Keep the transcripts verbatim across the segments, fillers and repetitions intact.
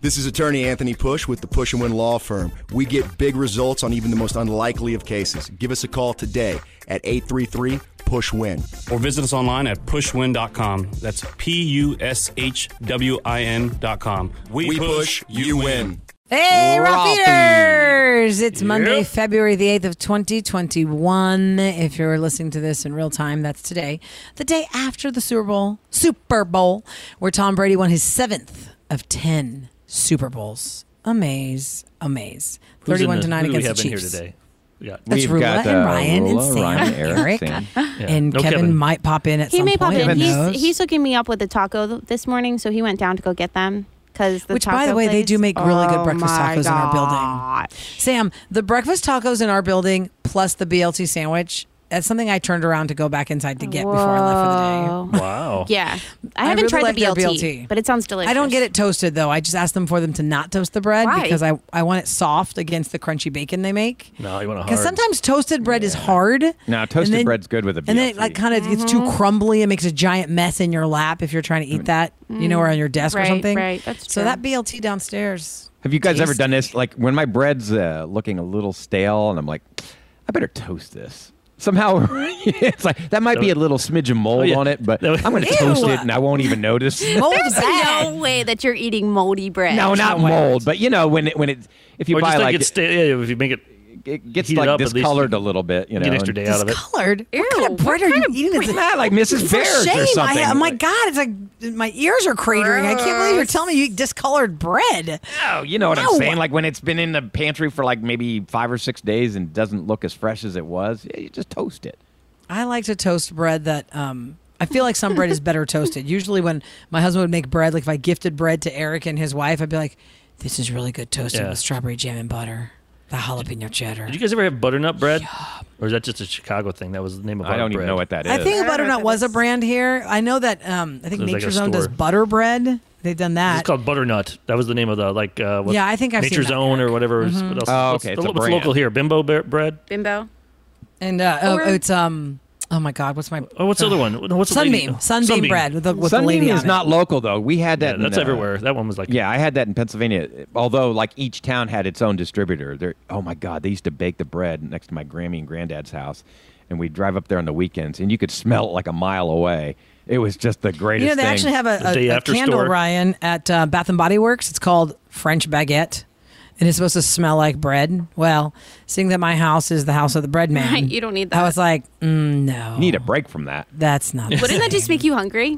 This is attorney Anthony Push with the Push and Win Law Firm. We get big results on even the most unlikely of cases. Give us a call today at eight three three, push win. Or visit us online at push win dot com. That's P U S H W I N dot com. We, We push, push, you win. Hey, Rough Roughy. Eaters! It's Yep. Monday, February the eighth of twenty twenty-one. If you're listening to this in real time, that's today. The day after the Super Bowl, Super Bowl, where Tom Brady won his seventh of ten Super Bowls. Amaze, amaze. Who's in thirty-one the- to nine who do against we the have in Chiefs. here today? We got That's We've Rula got, and uh, Ryan and Rula, Sam Ryan, and Eric, Eric. Sam. Yeah. And No Kevin, Kevin. might pop in at He some may pop point. in. Who He's, knows? he's hooking me up with a taco th- this morning, so he went down to go get them. Cause the Which, by the taco way, they place- do make really good Oh breakfast my tacos in our building. God. Sam, the breakfast tacos in our building plus the B L T sandwich, that's something I turned around to go back inside to get before I left for the day. Wow. Yeah, I I haven't really tried like the their B L T, B L T. but it sounds delicious. I don't get it toasted, though. I just asked them for them to not toast the bread Why? because I, I want it soft against the crunchy bacon they make. No, you want to Because hard. sometimes toasted bread is hard. No, and toasted then- bread's good with a B L T. And then it like kind of gets too crumbly and makes a giant mess in your lap if you're trying to eat that, you know, or on your desk or Right, something. right. That's So true. that B L T downstairs. Have you guys ever Taste. done this? Like when my bread's uh, looking a little stale, and I'm like, I better toast this. Somehow, it's like that might be a little smidge of mold Oh, yeah. on it, but That would- I'm going to Ew. toast it, and I won't even notice. Mold's There's bad. no way that you're eating moldy bread. No, not no way. mold, but you know when it when it if you or buy just like, like it's sta- yeah, if you make it, it gets heat it like up, at least discolored you a little bit, you know. get an extra and- day out of it. Discolored. Ew, What kind of bread what are kind you of eating? It's not like Missus For Bear's shame. or something. I, oh my God, it's like my ears are cratering. I can't believe you're telling me you eat discolored bread. No, you know what No. I'm saying? Like when it's been in the pantry for like maybe five or six days and doesn't look as fresh as it was, yeah, you just toast it. I like to toast bread that um I feel like some bread is better toasted. Usually when my husband would make bread, like if I gifted bread to Eric and his wife, I'd be like, this is really good toasted Yeah. with strawberry jam and butter. The jalapeno cheddar. Did you guys ever have butternut bread? Or is that just a Chicago thing? That was the name of I our don't even bread. know what that is. I think I don't know butternut what was that a is. brand here. I know that um I think So it's like Nature a Zone does store. butter bread. They've done that. It's called butternut. That was the name of the like. Uh, what, Yeah, I think I've seen Nature that, Zone or Eric. whatever. is- Mhm. What else? Oh, what's okay, the- it's a what's brand. local here? Bimbo Be- bread. Bimbo. and uh oh, Or- it's um oh my God, what's my Oh, what's the other one? What's the lady- Sunbeam. Sunbeam bread with the with the Sunbeam lady on is it. not local though. We had Yeah, that. in, that's uh, everywhere. That one was like. Yeah, I had that in Pennsylvania. Although, like each town had its own distributor. They're, oh my God, they used to bake the bread next to my Grammy and Granddad's house, and we'd drive up there on the weekends, and you could smell it like a mile away. It was just the greatest You know, they thing. actually have a, The day a, a after candle, store. Ryan, at uh, Bath and Body Works. It's called French Baguette. And it's supposed to smell like bread. Well, seeing that my house is the house of the bread man, Right, you don't need I that. was like, mm, no. Need a break from that. That's not the Wouldn't that same. just make you hungry?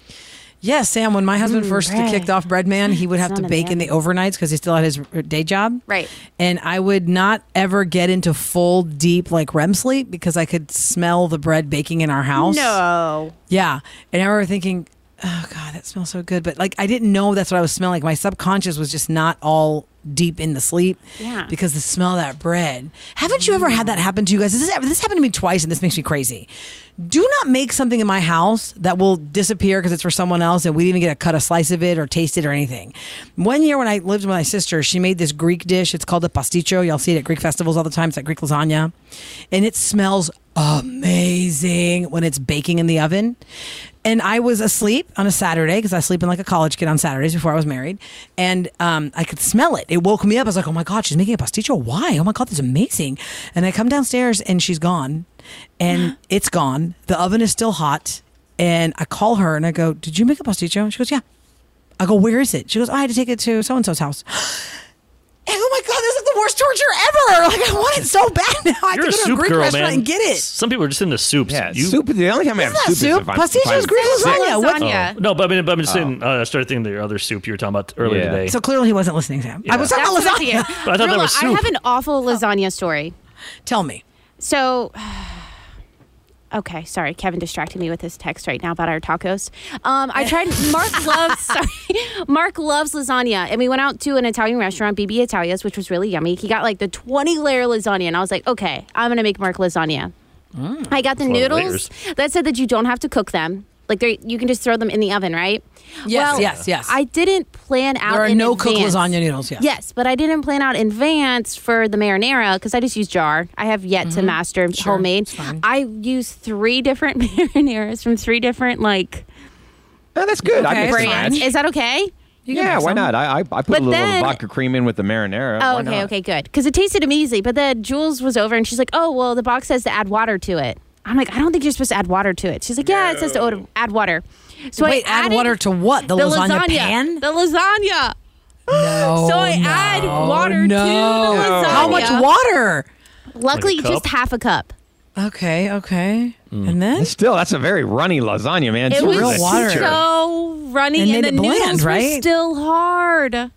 Yeah, Sam, when my husband Mm, first bread. kicked off Bread Man, he would have It's to not bake in the unhealthy. overnights because he still had his r- day job. Right. And I would not ever get into full, deep, like R E M sleep because I could smell the bread baking in our house. No. Yeah. And I remember thinking, oh, God, that smells so good. But like, I didn't know that's what I was smelling. My subconscious was just not all deep in the sleep. Yeah. Because the smell of that bread. Haven't you ever had that happen to you guys? This, is, this happened to me twice and this makes me crazy. Do not make something in my house that will disappear because it's for someone else and we didn't even get to cut a slice of it or taste it or anything. One year when I lived with my sister, she made this Greek dish. It's called a pasticcio. Y'all see it at Greek festivals all the time. It's like Greek lasagna. And it smells amazing when it's baking in the oven. And I was asleep on a Saturday because I sleep in like a college kid on Saturdays before I was married. And um, I could smell it. It woke me up. I was like, oh my God, she's making a pasticcio. Why? Oh my God, this is amazing. And I come downstairs and she's gone. And it's gone. The oven is still hot. And I call her and I go, did you make a pasticcio? And she goes, yeah. I go, where is it? She goes, oh, I had to take it to so-and-so's house. And oh my God, this is the worst torture ever. Like, I want it so bad now. I You're have a to go to a soup Greek girl, restaurant man. and get it. Some people are just into soups. Yeah, You- soup. The only time I have It's not soup, soup. is if I'm, Pasticcio if is I'm Greek sick. lasagna. What- Lasagna. No, but I mean, but I'm just saying. Uh, I started thinking the other soup you were talking about earlier Yeah. today. So clearly he wasn't listening, Sam. I Yeah. was talking That's about what I'm lasagna. saying. But I thought that Rilla, was I soup. have an awful lasagna story. Tell me. So, okay, sorry, Kevin distracted me with his text right now about our tacos. Um, I tried. Mark loves. Sorry, Mark loves lasagna, and we went out to an Italian restaurant, B B Italia's, which was really yummy. He got like the twenty layer lasagna, and I was like, okay, I'm gonna make Mark lasagna. Mm. I got the That's a lot of noodles that said that you don't have to cook them. Like they, you can just throw them in the oven, right? Yes, Well, yes, yes. I didn't plan out. There are in no cooked advance. lasagna noodles, yes. Yes, but I didn't plan out in advance for the marinara because I just use jar. I have yet to master Mm-hmm. Sure, homemade. it's fine. I use three different marinaras from three different like Oh, that's good. I Okay, mix and fine. brands. match. Is that okay? You can Yeah, make why some. not? I I, I put But a little then- vodka cream in with the marinara. Oh, Why okay, not? okay, good. Because it tasted amazing. But then Jules was over and she's like, oh, well, the box says to add water to it. I'm like, I don't think you're supposed to add water to it. She's like, yeah, it says to o- add water. So Wait, I add added water to what? The, the lasagna, lasagna pan? The lasagna. No. So I add no, water to no. the lasagna. How much water? Luckily, Like a just cup? half a cup. Okay, okay. And then? Still, that's a very runny lasagna, man. It It's was real really water. texture. so runny, And and, made the it bland, noodles right? were still hard.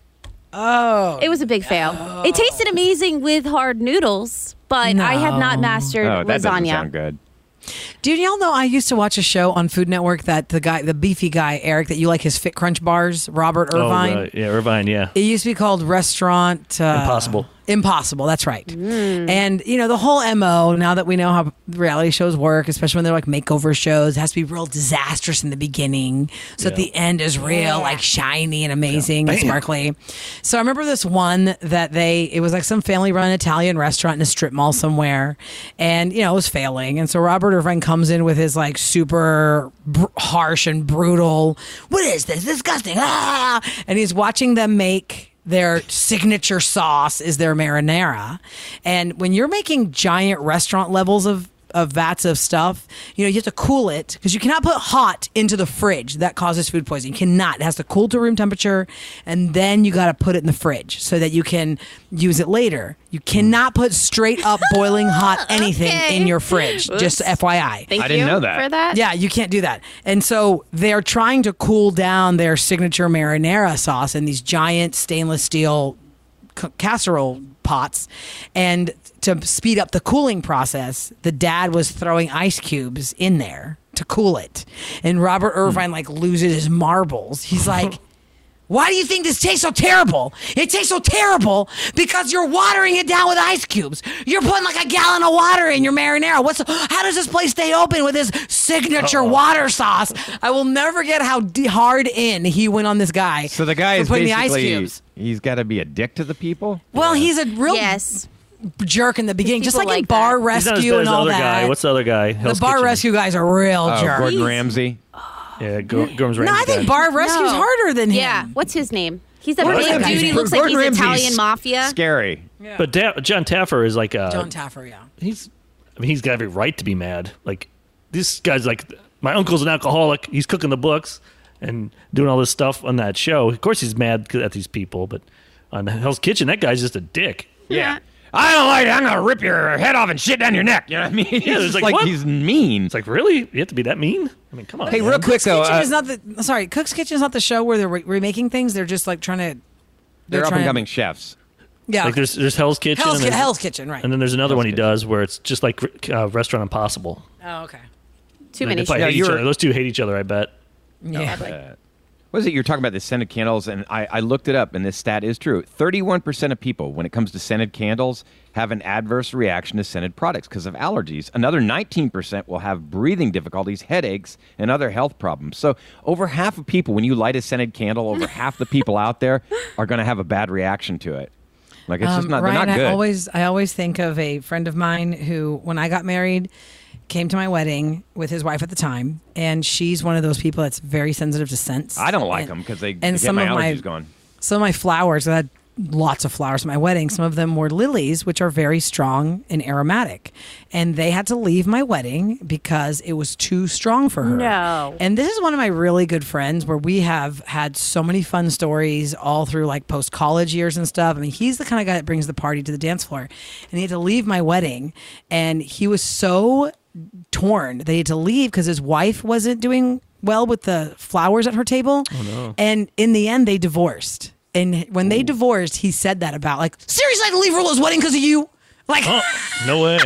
Oh. It was a big fail. It tasted amazing with hard noodles, but I have not No. mastered Oh, that doesn't lasagna. sound good. Dude, y'all know I used to watch a show on Food Network that the guy, the beefy guy, Eric, that you like his Fit Crunch bars, Robert Irvine. Oh, uh, yeah, Irvine, yeah. It used to be called Restaurant uh, Impossible. Impossible, that's right. And you know the whole M O. Now that we know how reality shows work, especially when they're like makeover shows, it has to be real disastrous in the beginning, so at Yeah. the end is real like shiny and amazing and sparkly. So I remember this one that they it was like some family-run Italian restaurant in a strip mall somewhere, and you know it was failing. And so Robert Irvine comes in with his like super br- harsh and brutal. What is this? Disgusting! Ah! And he's watching them make. Their signature sauce is their marinara. And when you're making giant restaurant levels of, of vats of stuff, you know, you have to cool it because you cannot put hot into the fridge. That causes food poisoning. You cannot. It has to cool to room temperature, and then you got to put it in the fridge so that you can use it later. You cannot put straight up boiling hot anything Okay. in your fridge. Just Oops. F Y I. Thank I didn't you know that. for that. Yeah, you can't do that. And so they're trying to cool down their signature marinara sauce in these giant stainless steel c- casserole pots. And to speed up the cooling process, the dad was throwing ice cubes in there to cool it. And Robert Irvine like loses his marbles. He's like, why do you think this tastes so terrible? It tastes so terrible because you're watering it down with ice cubes. You're putting like a gallon of water in your marinara. What's how does this place stay open with this signature water sauce? I will never forget how d- hard in he went on this guy. So the guy for is putting the ice basically cubes. he's got to be a dick to the people. Well, he's a real Yes. jerk in the beginning, just People like, in like Bar that. He's not as Rescue bad as and the all other that. guy. What's the other guy? the Hell's Bar Kitchen. Rescue guy's a real Oh, jerk. Gordon Ramsay. Yeah, Go- Gordon's No, I think guy. Bar Rescue's No. harder than him. Yeah. What's his name? He's that Gordon big Ramsay's dude. He name. looks Gordon like he's Ramsay's Italian mafia. Scary. But da- John Taffer is like a. John Taffer, yeah. He's. I mean, he's got every right to be mad. Like this guy's like, my uncle's an alcoholic. He's cooking the books and doing all this stuff on that show. Of course, he's mad at these people. But on Hell's Kitchen, that guy's just a dick. Yeah. I don't like it. I'm gonna rip your head off and shit down your neck. You know what I mean? He's it's just like, like, what? he's mean. It's like, really? You have to be that mean? I mean, come on. Hey, man. real quick though, Kitchen uh, is not the sorry. Cook's Kitchen is not the show where they're re- remaking things. They're just like trying to. they're up trying and to- coming chefs. Yeah, Like there's there's Hell's Kitchen. Hell's, and Ki- there's- Hell's Kitchen, right? And then there's another one he Kitchen. does where it's just like uh, Restaurant Impossible. Oh, okay. Too They many. probably Yeah, hate each you're- other. Those two hate each other, I bet. Yeah. Uh, what is it? You're talking about the scented candles, and I, I looked it up, and this stat is true. thirty-one percent of people, when it comes to scented candles, have an adverse reaction to scented products because of allergies. Another nineteen percent will have breathing difficulties, headaches, and other health problems. So over half of people, when you light a scented candle, over half the people out there are going to have a bad reaction to it. Like it's just Um, not, Ryan, they're not good. I always, I always think of a friend of mine who, when I got married, came to my wedding with his wife at the time, and she's one of those people that's very sensitive to scents. I don't like And- them because they, and they get some my of my allergies going. Some of my flowers, I had lots of flowers at my wedding. Some of them were lilies, which are very strong and aromatic. And they had to leave my wedding because it was too strong for her. No. And this is one of my really good friends where we have had so many fun stories all through like post college years and stuff. I mean, he's the kind of guy that brings the party to the dance floor. And he had to leave my wedding. And he was so torn. They had to leave because his wife wasn't doing well with the flowers at her table. Oh, no. And in the end, they divorced. And when they divorced, he said that about like, seriously, I had to leave Rolo's wedding because of you. Like, Oh, no way.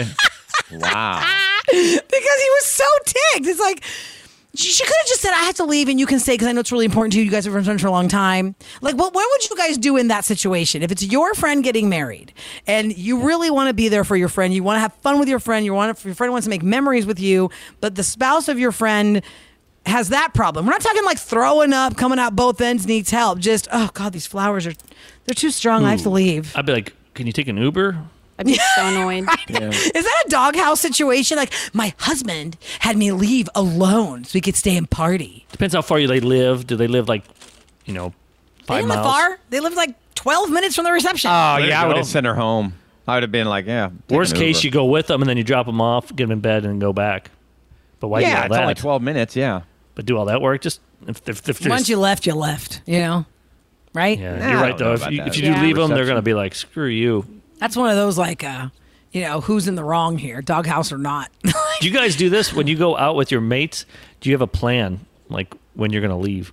Wow. because he was so ticked. It's like, she she could have just said, I have to leave and you can stay because I know it's really important to you. You guys have been friends for a long time. Like, what, what would you guys do in that situation? If it's your friend getting married and you really want to be there for your friend, you want to have fun with your friend, you want to, your friend wants to make memories with you, but the spouse of your friend has that problem. We're not talking like throwing up, coming out both ends, needs help. Just, oh God, these flowers are, they're too strong. I have to leave. I'd be like, can you take an Uber? I'd be so annoyed. Is that a doghouse situation? Like, my husband had me leave alone so he could stay and party. Depends how far they live. Do they live like, you know, five didn't live miles. far. They lived like twelve minutes from the reception. Oh, There yeah, you I would go. have sent her home. I would have been like, yeah. take Worst an case, Uber. you go with them and then you drop them off, get them in bed, and then go back. But why Yeah, do all it's only that? twelve minutes, yeah. But do all that work? Just if, if, if there's- Once you left, you left. You know, right? yeah, Nah, you're I right don't know though. If about you, that. if you Yeah. do leave them, they're Reception. gonna be like, screw you. That's one of those like, uh, you know, who's in the wrong here, doghouse or not? Do you guys do this when you go out with your mates? Do you have a plan, like when you're gonna leave?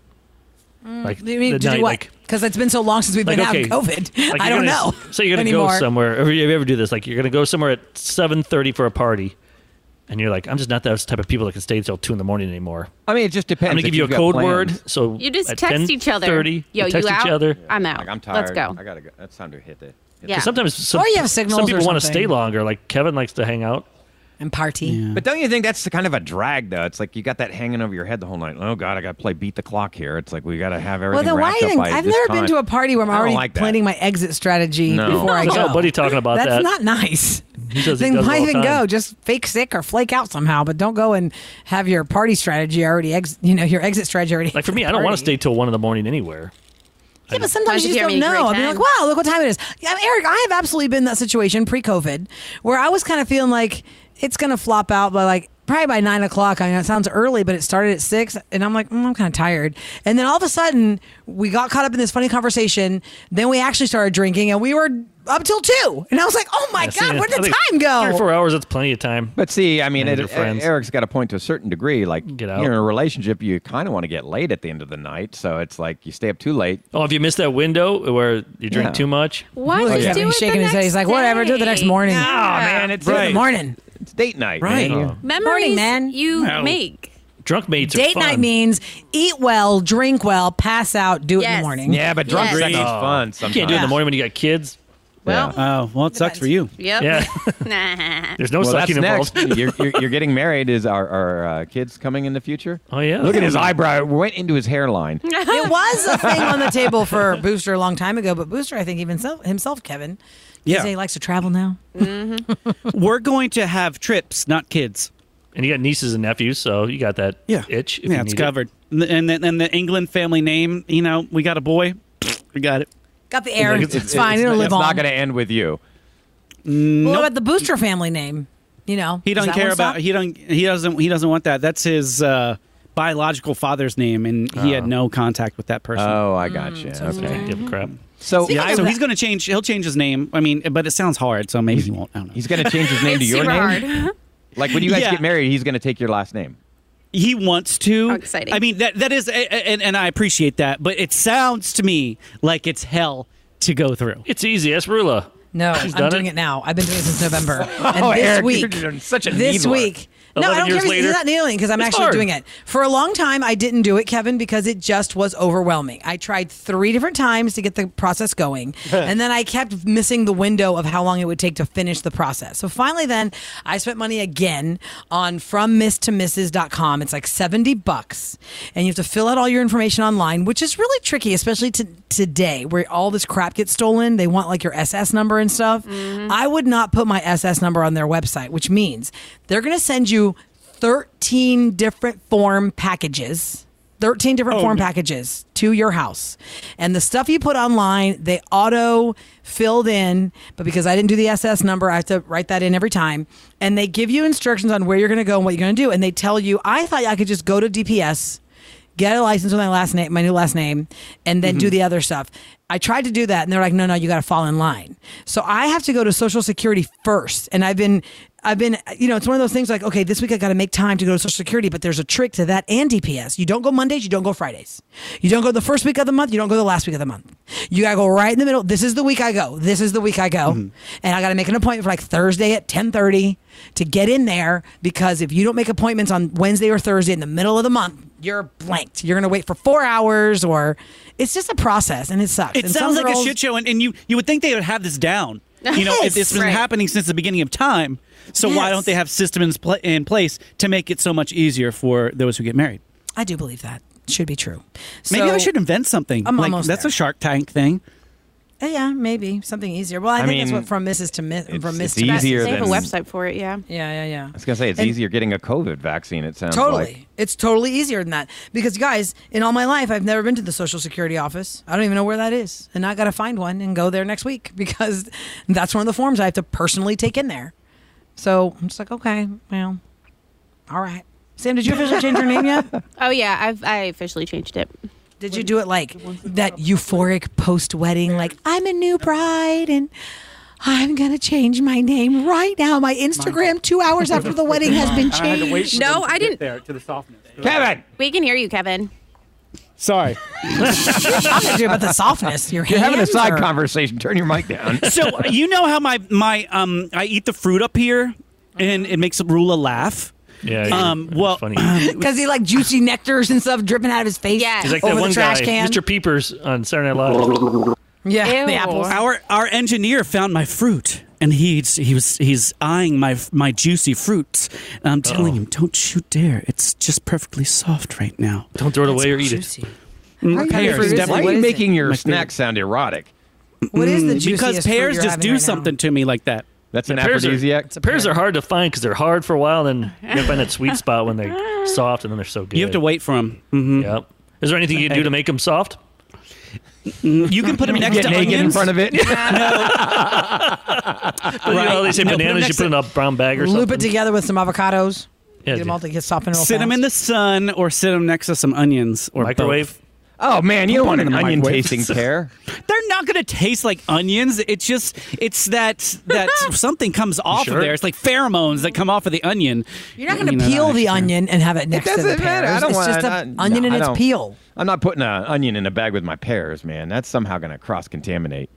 Like You mean the to do night, what? like- Because it's been so long since we've Like, been okay, out of COVID. like I you're don't gonna- know. So you're gonna anymore. go somewhere. Or you ever do this? Like you're gonna go somewhere at seven thirty for a party, and you're like, I'm just not those type of people that can stay till two in the morning anymore. I mean, it just depends. I'm gonna if give you a you've got code plans. word. So You just at text each other. thirty, Yo, you text you out? each other. I'm out. Like, I'm tired. Let's go. I gotta go. It's time to hit it. Hit Yeah. Because sometimes some, Or you have signals some people or want to something. stay longer. Like Kevin likes to hang out. And party. Yeah. But don't you think that's kind of a drag, though? It's like you got that hanging over your head the whole night. Oh God, I got to play beat the clock here. It's like we got to have Well, everything then why wrapped do you up think by I've this never time. been to a party where I'm I don't already like that. planning my exit strategy No. before I I go. saw Buddy talking about That's that. not nice. He says he Then does it why all the even time. go? Just fake sick or flake out somehow, but don't go and have your party strategy already. Ex- you know, your exit strategy already. Like for me, I don't want to stay till one in the morning anywhere. Yeah, but sometimes Why you don't just you don't have any know. great I mean, like, time? wow, look what time it is. Yeah, I mean, Eric, I have absolutely been in that situation pre-COVID where I was kind of feeling like it's going to flop out by like probably by nine o'clock. I mean, it sounds early, but it started at six, and I'm like, mm, I'm kind of tired. And then all of a sudden, we got caught up in this funny conversation. Then we actually started drinking, and we were up till two. And I was like, oh my Yeah, see, god, where'd I the think time go? Three or four hours, that's plenty of time. But see, I mean, And it, your friends. Eric's got a point to a certain degree. Like, Get out. you're in a relationship, you kind of want to get late at the end of the night. So it's like you stay up too late. Oh, if you missed that window where you drink Yeah. too much, Why Look don't at you Kevin, do he's it shaking the his head. He's next like, whatever, do it the next day? morning. Oh, Yeah. man, it's Do it in Right. the morning. it's date night. Right. Man. Oh. Memories Morning, man. you No. make. drunk mates are Date fun. night means eat well, drink well, pass out, do it in Yes. the morning. Yeah, but drunk Yes. sex is Oh. fun You sometimes. can't do it in the Yeah. morning when you got kids. Well, Oh, well, it sucks for you. yep. Yeah, Nah. there's no Well, that's sucking next. involved. you're, you're, you're getting married. Is our, our uh, kids coming in the future? Oh yeah, Look at his eyebrow. It went into his hairline. It was a thing on the table for Booster a long time ago, but Booster, I think even himself, himself Kevin, he Yeah. say he likes to travel now. We're going to have trips, not kids. And you got nieces and nephews, so you got that Yeah. itch. If yeah, you it's need it. covered. And the, and, the, and the England family name, you know, we got a boy. We got it. Got the air. Like It's, it's- fine. It's, It'll it's live not on. going to end with you. Well, what about the Booster family name? You know, He does doesn't that care one about. stop? He don't. He doesn't. He doesn't want that. That's his uh, biological father's name, and he had no contact with that person. Oh, I got you. so Okay. Give a crap. So Speaking yeah, of so that- he's going to change. He'll change his name. I mean, but it sounds hard, so maybe he won't. I don't know. he's going to change his name to It's your super name? hard. Like when you guys Yeah. get married, he's going to take your last name. He wants to. How exciting. I mean, that that is, and, and I appreciate that, but it sounds to me like it's hell to go through. It's easy. Ask Rula. No, She's I'm done doing it? it? now. I've been doing it since November. And Oh, this Eric, week, you're such a this needler. week. No, I eleven don't care years if he's later? not kneeling because I'm It's actually hard. doing it. For a long time, I didn't do it, Kevin, because it just was overwhelming. I tried three different times to get the process going, and then I kept missing the window of how long it would take to finish the process. So finally, then I spent money again on from miss to missus dot com. It's like seventy bucks, and you have to fill out all your information online, which is really tricky, especially to today where all this crap gets stolen. They want like your S S number and stuff. I would not put my S S number on their website, which means they're going to send you thirteen different form packages. thirteen different Oh, form no. packages to your house. And the stuff you put online, they auto filled in, but because I didn't do the S S number, I have to write that in every time. And they give you instructions on where you're going to go and what you're going to do. And they tell you, I thought I could just go to D P S, get a license with my last name, my new last name, and then do the other stuff. I tried to do that, and they're like, no, no, you got to fall in line. So I have to go to Social Security first. And I've been, I've been, you know, it's one of those things like, okay, this week I got to make time to go to Social Security, but there's a trick to that and D P S. You don't go Mondays, you don't go Fridays. You don't go the first week of the month, you don't go the last week of the month. You got to go right in the middle. This is the week I go. This is the week I go. And I got to make an appointment for like Thursday at ten thirty to get in there, because if you don't make appointments on Wednesday or Thursday in the middle of the month, you're blanked. You're going to wait for four hours, or it's just a process, and it sucks. It And sounds some like girls- a shit show, and, and you you would think they would have this down. You know, Yes. it's been Right. happening since the beginning of time. So why Yes. don't they have systems pl- in place to make it so much easier for those who get married? I do believe that should be true. Maybe So- I should invent something. I'm like almost that's there. a Shark Tank thing. Uh, yeah, maybe something easier. Well, I, I think mean, that's what from Missus to Miss. it's- From Miss it's to Miss. easier They have a than- website for it, yeah. Yeah, yeah, yeah. I was gonna say it's And- easier getting a COVID vaccine. It sounds Totally. like. It's totally easier than that. Because, guys, in all my life, I've never been to the Social Security office. I don't even know where that is. And I got to find one and go there next week because that's one of the forms I have to personally take in there. So I'm just like, okay, well, all right. Sam, did you officially change your name yet? Oh, yeah, I've I officially changed it. Did you do it like that euphoric post-wedding, like, I'm a new bride and I'm going to change my name right now. My Instagram two hours after the wedding has been I had to wait changed. for No, them to I get didn't- there to the softness. Kevin, We can hear you, Kevin. Sorry. Talking to you about the softness. Your you're having a hands side are- conversation. Turn your mic down. So you know how my my um I eat the fruit up here, and it makes Rula laugh. Yeah. Um, it's well, funny. Because he like juicy nectars and stuff dripping out of his face. Yes. He's like over that the one trash guy, can. Mister Peepers on Saturday Night Live. Yeah, Ew. the apples. Our our engineer found my fruit, and he's he was he's eyeing my my juicy fruits. And I'm telling Uh-oh. him, don't you dare! It's just perfectly soft right now. Don't throw it away or eat it. Juicy. Mm, you pears, fruit is it? definitely. Why are What you is making your My snack favorite. sound erotic? What is the Mm, juiciest because fruit pears you're just having do right now? something to me like that. That's an Pears are- aphrodisiac. It's a Pears pear. are hard to find because they're hard for a while, then you gotta find that sweet spot when they're soft, and then they're so good. You have to wait for them. hmm Yep. Is there anything you can do to make them soft? You can put them next Get to naked in onions. front of it. But, you know, they say No, put 'em bananas, you next put in to- a brown bag or something. Loop it together with some avocados. Yeah, Get them all to get softened real Sit them fast. in the sun, or sit them next to some onions, or Microwave. both. Oh man, you don't want Put 'em an in the onion microwave. tasting pear. They're not going to taste like onions. It's just it's that that something comes off sure? of there. It's like pheromones that come off of the onion. You're not going to You know, peel not the extra. onion and have it next to the doesn't matter. pears. I don't It's want- just I- an onion no, and I its don't- peel. I'm not putting an onion in a bag with my pears, man. That's somehow going to cross contaminate.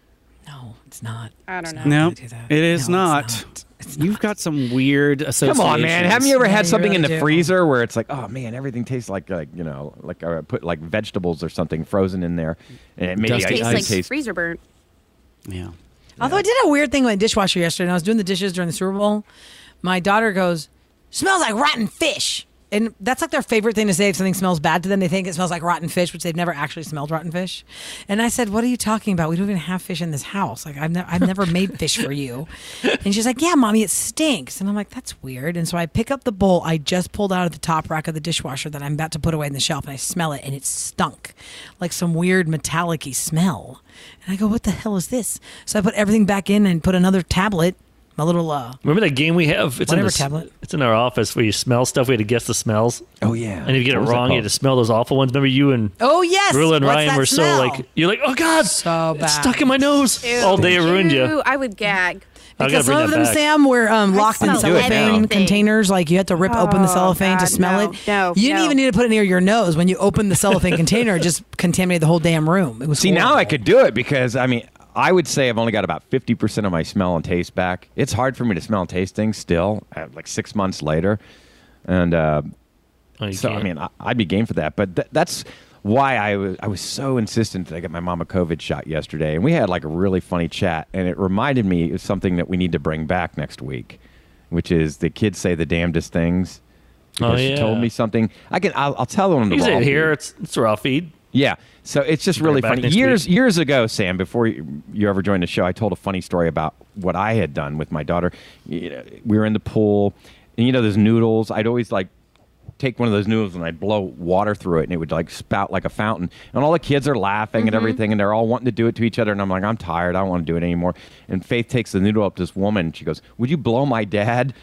No, it's not. I don't know. No, Don't do that. it is No, not. it's not. It's You've got some weird associations. Come on, man. Haven't you ever Yeah, had you something in really the do. freezer where it's like, oh man, everything tastes like like you know, like I put like vegetables or something frozen in there, and it maybe Does I taste Tastes ice like taste. freezer burnt. Yeah. Although I did a weird thing with my dishwasher yesterday, and I was doing the dishes during the Super Bowl. My daughter goes, "Smells like rotten fish," and that's like their favorite thing to say if something smells bad to them. They think it smells like rotten fish, which they've never actually smelled rotten fish. And I said, "What are you talking about? We don't even have fish in this house. Like I've never, I've never made fish for you." And she's like, "Yeah, mommy, it stinks." And I'm like, "That's weird." And so I pick up the bowl I just pulled out of the top rack of the dishwasher that I'm about to put away in the shelf, and I smell it, and it stunk like some weird metallic-y smell. And I go, "What the hell is this?" So I put everything back in and put another tablet, my little uh, Remember that game we have? It's Whatever in this, tablet. It's in our office where you smell stuff. We had to guess the smells. Oh yeah. And if you get it What was that wrong, you had to called? smell those awful ones. Remember you and oh yes, Rula and What's Ryan that were smell? so like, you're like, oh God, So it's bad. stuck in my nose. All day it ruined Ew, you. I would gag. I Because gotta some bring of that them, back. Sam, were um, locked in smell cellophane everything. containers. Like you had to rip open the Oh, cellophane to God, smell no. it. No, you didn't no. even need to put it near your nose. When you opened the cellophane container, it just contaminated the whole damn room. It was See, now I horrible. could do it because I mean, I would say I've only got about fifty percent of my smell and taste back. It's hard for me to smell and taste things still, uh, like six months later, and uh, Oh, you so can't. I mean, I, I'd be game for that. But th- that's why I was I was so insistent that I get my mom a COVID shot yesterday, and we had like a really funny chat, and it reminded me of something that we need to bring back next week, which is the kids say the damnedest things. Oh, Because she yeah. told me something. I can. I'll, I'll tell them. You tomorrow. say it here. It's it's a raw feed. Yeah. So it's just Bring really it back funny. next Years week. years ago, Sam, before you, you ever joined the show, I told a funny story about what I had done with my daughter. You know, we were in the pool, and you know those noodles. I'd always like take one of those noodles and I'd blow water through it, and it would like spout like a fountain. And all the kids are laughing and everything, and they're all wanting to do it to each other. And I'm like, I'm tired. I don't want to do it anymore. And Faith takes the noodle up to this woman. And she goes, "Would you blow my dad?"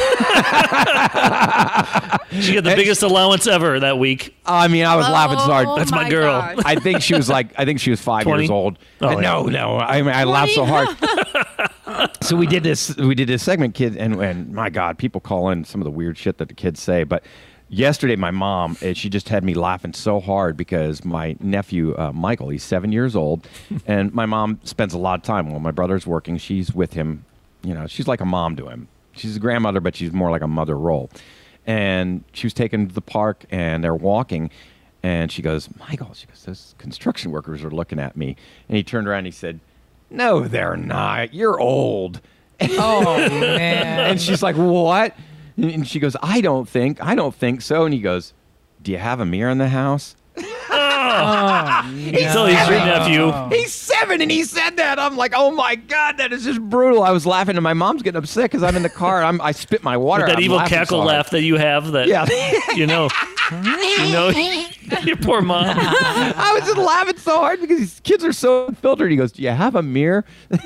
She got the biggest allowance ever that week. I mean, I was laughing so hard. Oh, That's my my girl. gosh. I think she was like, I think she was five twenty? years old. Oh, And no, no. I mean, I laughed so hard. So we did this. We did this segment, kids, and and my God, people call in some of the weird shit that the kids say. But yesterday, my mom, eh, she just had me laughing so hard because my nephew uh, Michael, he's seven years old, and my mom spends a lot of time while my brother's working. She's with him. You know, she's like a mom to him. She's a grandmother, but she's more like a mother role. And she was taken to the park, and they're walking. And she goes, "Michael," she goes, "those construction workers are looking at me." And he turned around and he said, "No, they're not. You're old." Oh man. And she's like, "What?" And she goes, "I don't think, I don't think so." And he goes, "Do you have a mirror in the house?" Oh, So he's your nephew. He's seven and he said that. I'm like, oh my God, that is just brutal. I was laughing and my mom's getting upset because I'm in the car. I'm, I spit my water With out. that I'm evil laughing cackle so hard. laugh that you have that, Yeah. you know, you know, your poor mom. I was just laughing so hard because these kids are so unfiltered. He goes, do you have a mirror?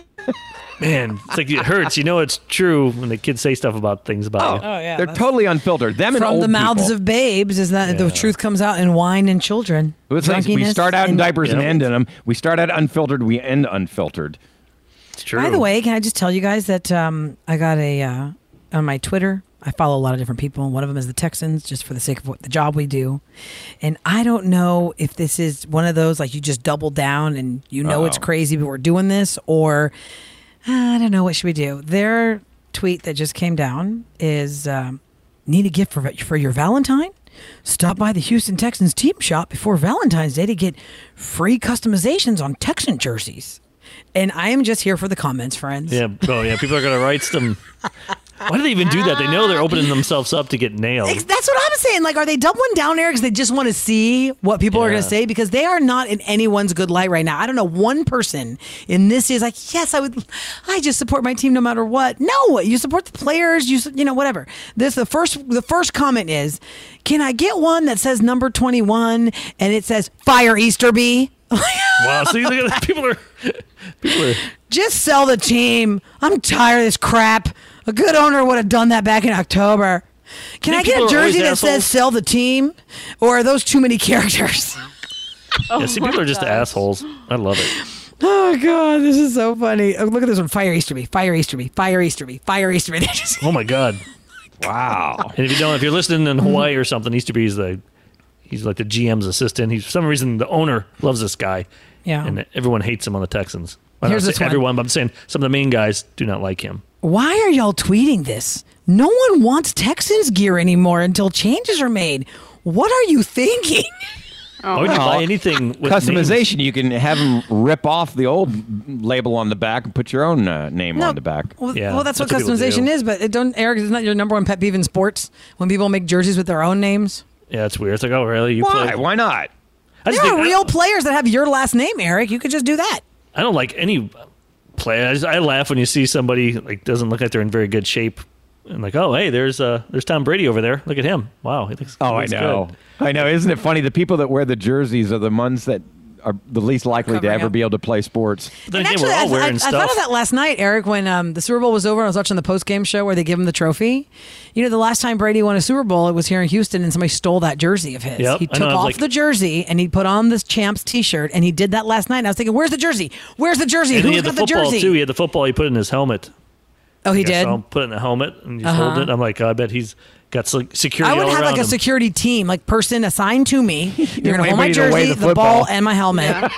Man, it's like it hurts. You know it's true when the kids say stuff about things about you. Oh yeah, They're that's- totally unfiltered. Them and from old the mouths people. of babes is that the truth comes out in wine and children. It's like we Drunkenness start out in and- diapers and Yeah. end in them. We start out unfiltered, we end unfiltered. It's true. By the way, can I just tell you guys that um, I got a uh, on my Twitter. I follow a lot of different people. One of them is the Texans, just for the sake of what the job we do. And I don't know if this is one of those like you just double down and you know it's Uh-oh. crazy, but we're doing this, or I don't know, what should we do? Their tweet that just came down is um, need a gift for for your Valentine? Stop by the Houston Texans team shop before Valentine's Day to get free customizations on Texan jerseys. And I am just here for the comments, friends. Yeah. Oh, yeah. People are going to write some. Why do they even do that? They know they're opening themselves up to get nailed. Ex- That's what I'm saying. Like, are they doubling down there because they just want to see what people are Yeah. going to say? Because they are not in anyone's good light right now. I don't know one person in this is like, yes, I would. I just support my team no matter what. No, you support the players. You s- you know whatever. This the first the first comment is, can I get one that says number twenty-one and it says fire Easterby? Wow. See, look at that. People are. People are. Just sell the team. I'm tired of this crap. A good owner would have done that back in October. Can You I think get a people are always jersey that assholes? says sell the team? Or are those too many characters? Yeah, see, people are just assholes. I love it. Oh, God, this is so funny. Oh, look at this one. Fire Easterby. Fire Easterby. Fire Easterby. Fire Easterby. They just- Oh my God. Wow. And if you don't, if you're listening in Hawaii or something, Easterby's the, he's like the G M's assistant. He's for some reason the owner loves this guy, Yeah. and everyone hates him on the Texans. I'm Here's not this saying one. everyone, but I'm saying some of the main guys do not like him. Why are y'all tweeting this? No one wants Texans gear anymore until changes are made. What are you thinking? Why would you Well, buy anything with Customization, you can have them rip off the old label on the back and put your own uh, name on the back. Well, Yeah, well that's, that's what what people customization do. is. But it don't, Eric, isn't that your number one pet peeve in sports? When people make jerseys with their own names? Yeah, it's weird. It's like, oh, really? You Why? play? Why not? I, just There think, are I, real players that have your last name, Eric. You could just do that. I don't like any play. I, just, I laugh when you see somebody like doesn't look like they're in very good shape, and like, oh, hey, there's uh, there's Tom Brady over there. Look at him. Wow, he looks. Oh, I looks know. good. I know. Isn't it funny? The people that wear the jerseys are the ones that are the least likely to Covering ever up. be able to play sports. But then And again, we're I, all wearing I, I stuff. thought of that last night, Eric, when um, the Super Bowl was over and I was watching the post-game show where they give him the trophy. You know, the last time Brady won a Super Bowl, it was here in Houston, and somebody stole that jersey of his. Yep, he I took know, I was off like- the jersey, and he put on this Champs T-shirt, and he did that last night. And I was thinking, where's the jersey? Where's the jersey? And Who's he had got the the, football jersey? too. He had the football. He put in his helmet. Oh, he Yeah, did? So put it in the helmet and just Uh-huh. hold it. I'm like, oh, I bet he's got some security I would all have around like a him. security team, like person assigned to me. You're going to hold my Wait to weigh jersey, the the, ball, football. and my helmet Did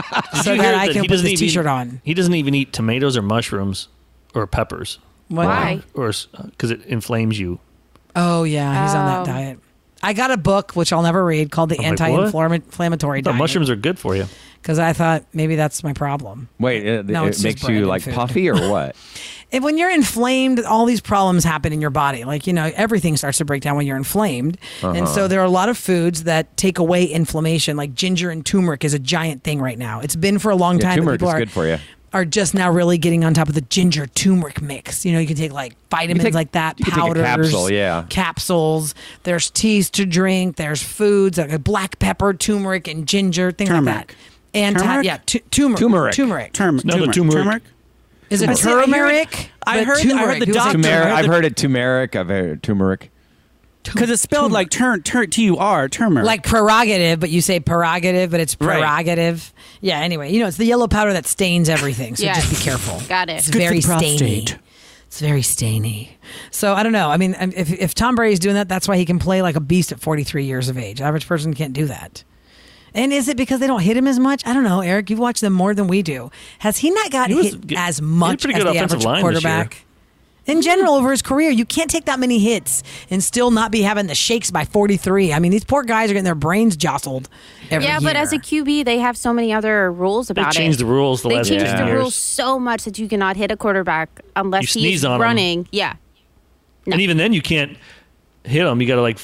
so you that hear I he can put doesn't this even- T-shirt on. He doesn't even eat tomatoes or mushrooms or peppers. What? Why? Or because it inflames you. Oh, yeah, he's on Oh. that diet. I got a book, which I'll never read, called The I'm like, what? Anti-Inflammatory But Diet. mushrooms are good for you. Because I thought maybe that's my problem. Wait, it, No, it it's just makes bread you and like food. puffy or what? And when you're inflamed, all these problems happen in your body. Like, you know, everything starts to break down when you're inflamed. And Uh-huh. so there are a lot of foods that take away inflammation, like ginger and turmeric is a giant thing right now. It's been for a long Yeah, time. but turmeric people is are, good for you. Are just now really getting on top of the ginger turmeric mix. You know, you can take like vitamins take- like that, you can take a powders, capsule, yeah. capsules. There's teas to drink. There's foods like black pepper, turmeric, and ginger, things Turmeric. like that. And Turmeric? yeah, tu- turmeric. Turmeric. Turmeric. Term, No, the turmeric. turmeric. turmeric? Is it I see- I heard- turmeric? I But heard- I heard turmeric. the Who's that? doctor- Turmeric. I heard I've the- heard it turmeric. I've heard turmeric. Because it's spelled like turn, turn, T U R, turmeric. Like prerogative, but you say prerogative, but it's Right. prerogative. Yeah, anyway, you know, it's the yellow powder that stains everything. So Yes. just be careful. Got it. It's Good for very the prostate. stainy. It's very stainy. So I don't know. I mean, if, if Tom Brady's doing that, that's why he can play like a beast at forty-three years of age. Average person can't do that. And is it because they don't hit him as much? I don't know, Eric. You've watched them more than we do. Has he not got He was hit g- as he had a much pretty as good the offensive average line this year. quarterback? In general, over his career, you can't take that many hits and still not be having the shakes by forty-three. I mean, these poor guys are getting their brains jostled every Yeah, but year. as a Q B, they have so many other rules They about it. changed the rules the They last changed ten the years. rules so much that you cannot hit a quarterback unless You sneeze he's on him. running. Yeah. No. And even then, you can't hit him. You got to like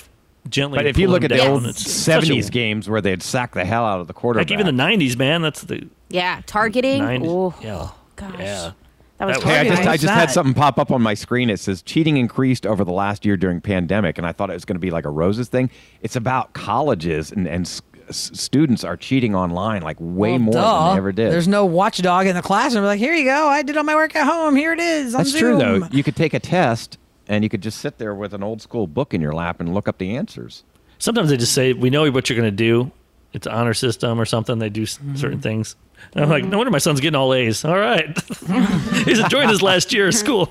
gently. But if you look at the down. old It's such a- seventies games where they'd sack the hell out of the quarterback. like even the nineties, man, that's the Yeah, targeting. nineties. Oh, Yeah. gosh. Yeah. That was That was- Hey, I targeting. just, I What's just had that? something pop up on my screen. It says cheating increased over the last year during pandemic, and I thought it was going to be like a Roses thing. It's about colleges and, and s- s- students are cheating online like way Well, more duh. than they ever did. There's no watchdog in the classroom. Like, here you go. I did all my work at home. Here it is. On That's Zoom. true, though. You could take a test, and you could just sit there with an old school book in your lap and look up the answers. Sometimes they just say, "We know what you're going to do." It's an honor system or something. They do s Mm-hmm. certain things. And I'm like, no wonder my son's getting all A's. All right, he's enjoying his last year of school.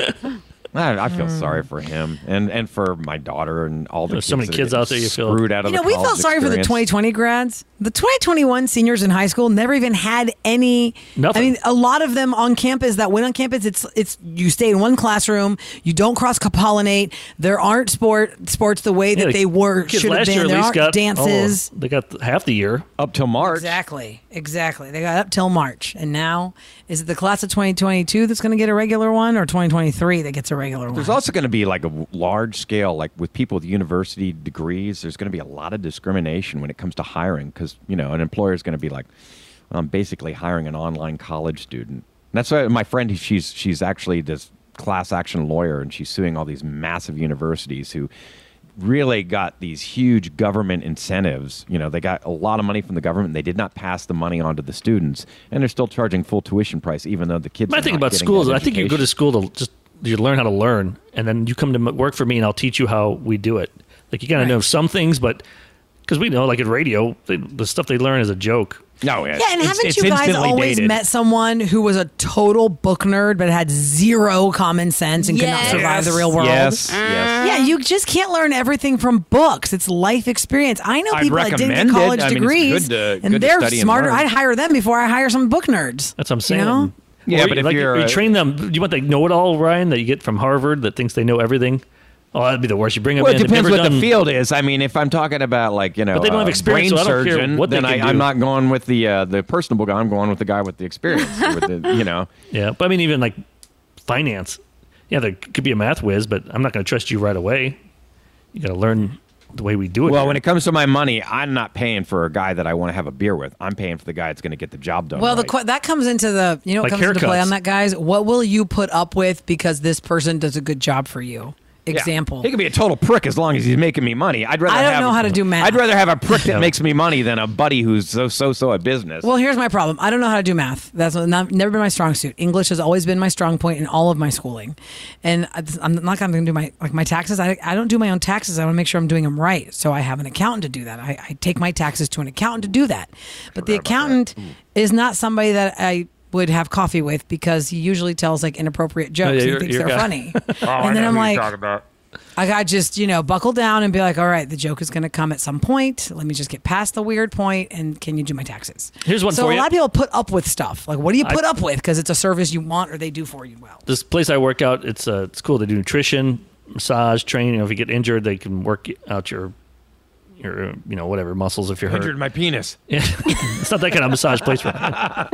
I, I feel Mm. sorry for him and, and for my daughter and all the There's kids so many that are kids out there getting you feel- screwed out of You know, the we college felt sorry for the experience. twenty twenty grads. The twenty twenty-one seniors in high school never even had any. Nothing. I mean, a lot of them on campus that went on campus. It's it's you stay in one classroom. You don't cross pollinate. There aren't sport sports the way Yeah, that the they were kids should have last been. year at There least aren't got dances. oh, they got half the year. Up till March. Exactly, exactly. They got up till March, and now is it the class of twenty twenty-two that's going to get a regular one, or twenty twenty-three that gets a regular one? There's also going to be like a w- large scale, like with people with university degrees, there's going to be a lot of discrimination when it comes to hiring because, you know, an employer is going to be like, well, I'm basically hiring an online college student. And that's why my friend, she's, she's actually this class action lawyer and she's suing all these massive universities who really got these huge government incentives. You know, they got a lot of money from the government. They did not pass the money on to the students, and they're still charging full tuition price, even though the kids. My are thing not about getting schools, that I think you go to education. school to just you learn how to learn, and then you come to m- work for me, and I'll teach you how we do it. Like you gotta Right. know some things, but because we know, like at radio, they, the stuff they learn is a joke. No, Yeah, and it's- haven't it's you guys instantly always dated. met someone who was a total book nerd but had zero common sense and could not Yes. survive the real world? Yes, yes. Yeah, you just can't learn everything from books. It's life experience. I know I'd people that didn't recommend get it. college I mean, it's degrees, good to- and good to they're study and smarter. learn. I'd hire them before I hire some book nerds. That's what I'm saying. You know? Yeah, Or but if like, you're you a- train them, do you want the know-it-all, Ryan, that you get from Harvard that thinks they know everything? Oh, that'd be the worst. You bring them Well, in. it they've depends never what done, the field is. I mean, if I'm talking about like you know, But they don't have a experience, brain so I don't care surgeon, what they then can I, do. I'm not going with the uh, the personable guy. I'm going with the guy with the experience. with the, you know, Yeah, but I mean, even like finance. Yeah, there could be a math whiz, but I'm not going to trust you right away. You got to learn the way we do it. well, here. when it comes to my money, I'm not paying for a guy that I want to have a beer with. I'm paying for the guy that's going to get the job done. Well, the right. que- that comes into the you know what Like comes into play haircuts. on that, guys. What will you put up with because this person does a good job for you? Yeah. Example. He can be a total prick as long as he's making me money. I'd rather I don't have, know how to do math. I'd rather have a prick that makes me money than a buddy who's so so so at business. Well, here's my problem. I don't know how to do math. That's not, never been my strong suit. English has always been my strong point in all of my schooling, and I- I'm not going to do my like my taxes. I, I don't do my own taxes. I want to make sure I'm doing them right. So I have an accountant to do that. I, I take my taxes to an accountant to do that. But the accountant is not somebody that I would have coffee with because he usually tells like inappropriate jokes Oh, yeah, and you're- thinks you're they're guy. funny. and then I'm like, I got to just, you know, buckle down and be like, all right, the joke is going to come at some point. Let me just get past the weird point, and can you do my taxes? Here's one so for a you. lot of people put up with stuff. Like, what do you I- put up with? Because it's a service you want or they do for you well. this place I work out, it's uh, it's cool. They do nutrition, massage, training. You know, if you get injured, they can work out your your uh, you know whatever muscles if you're hurt. injured my penis. Yeah. It's not that kind of massage place for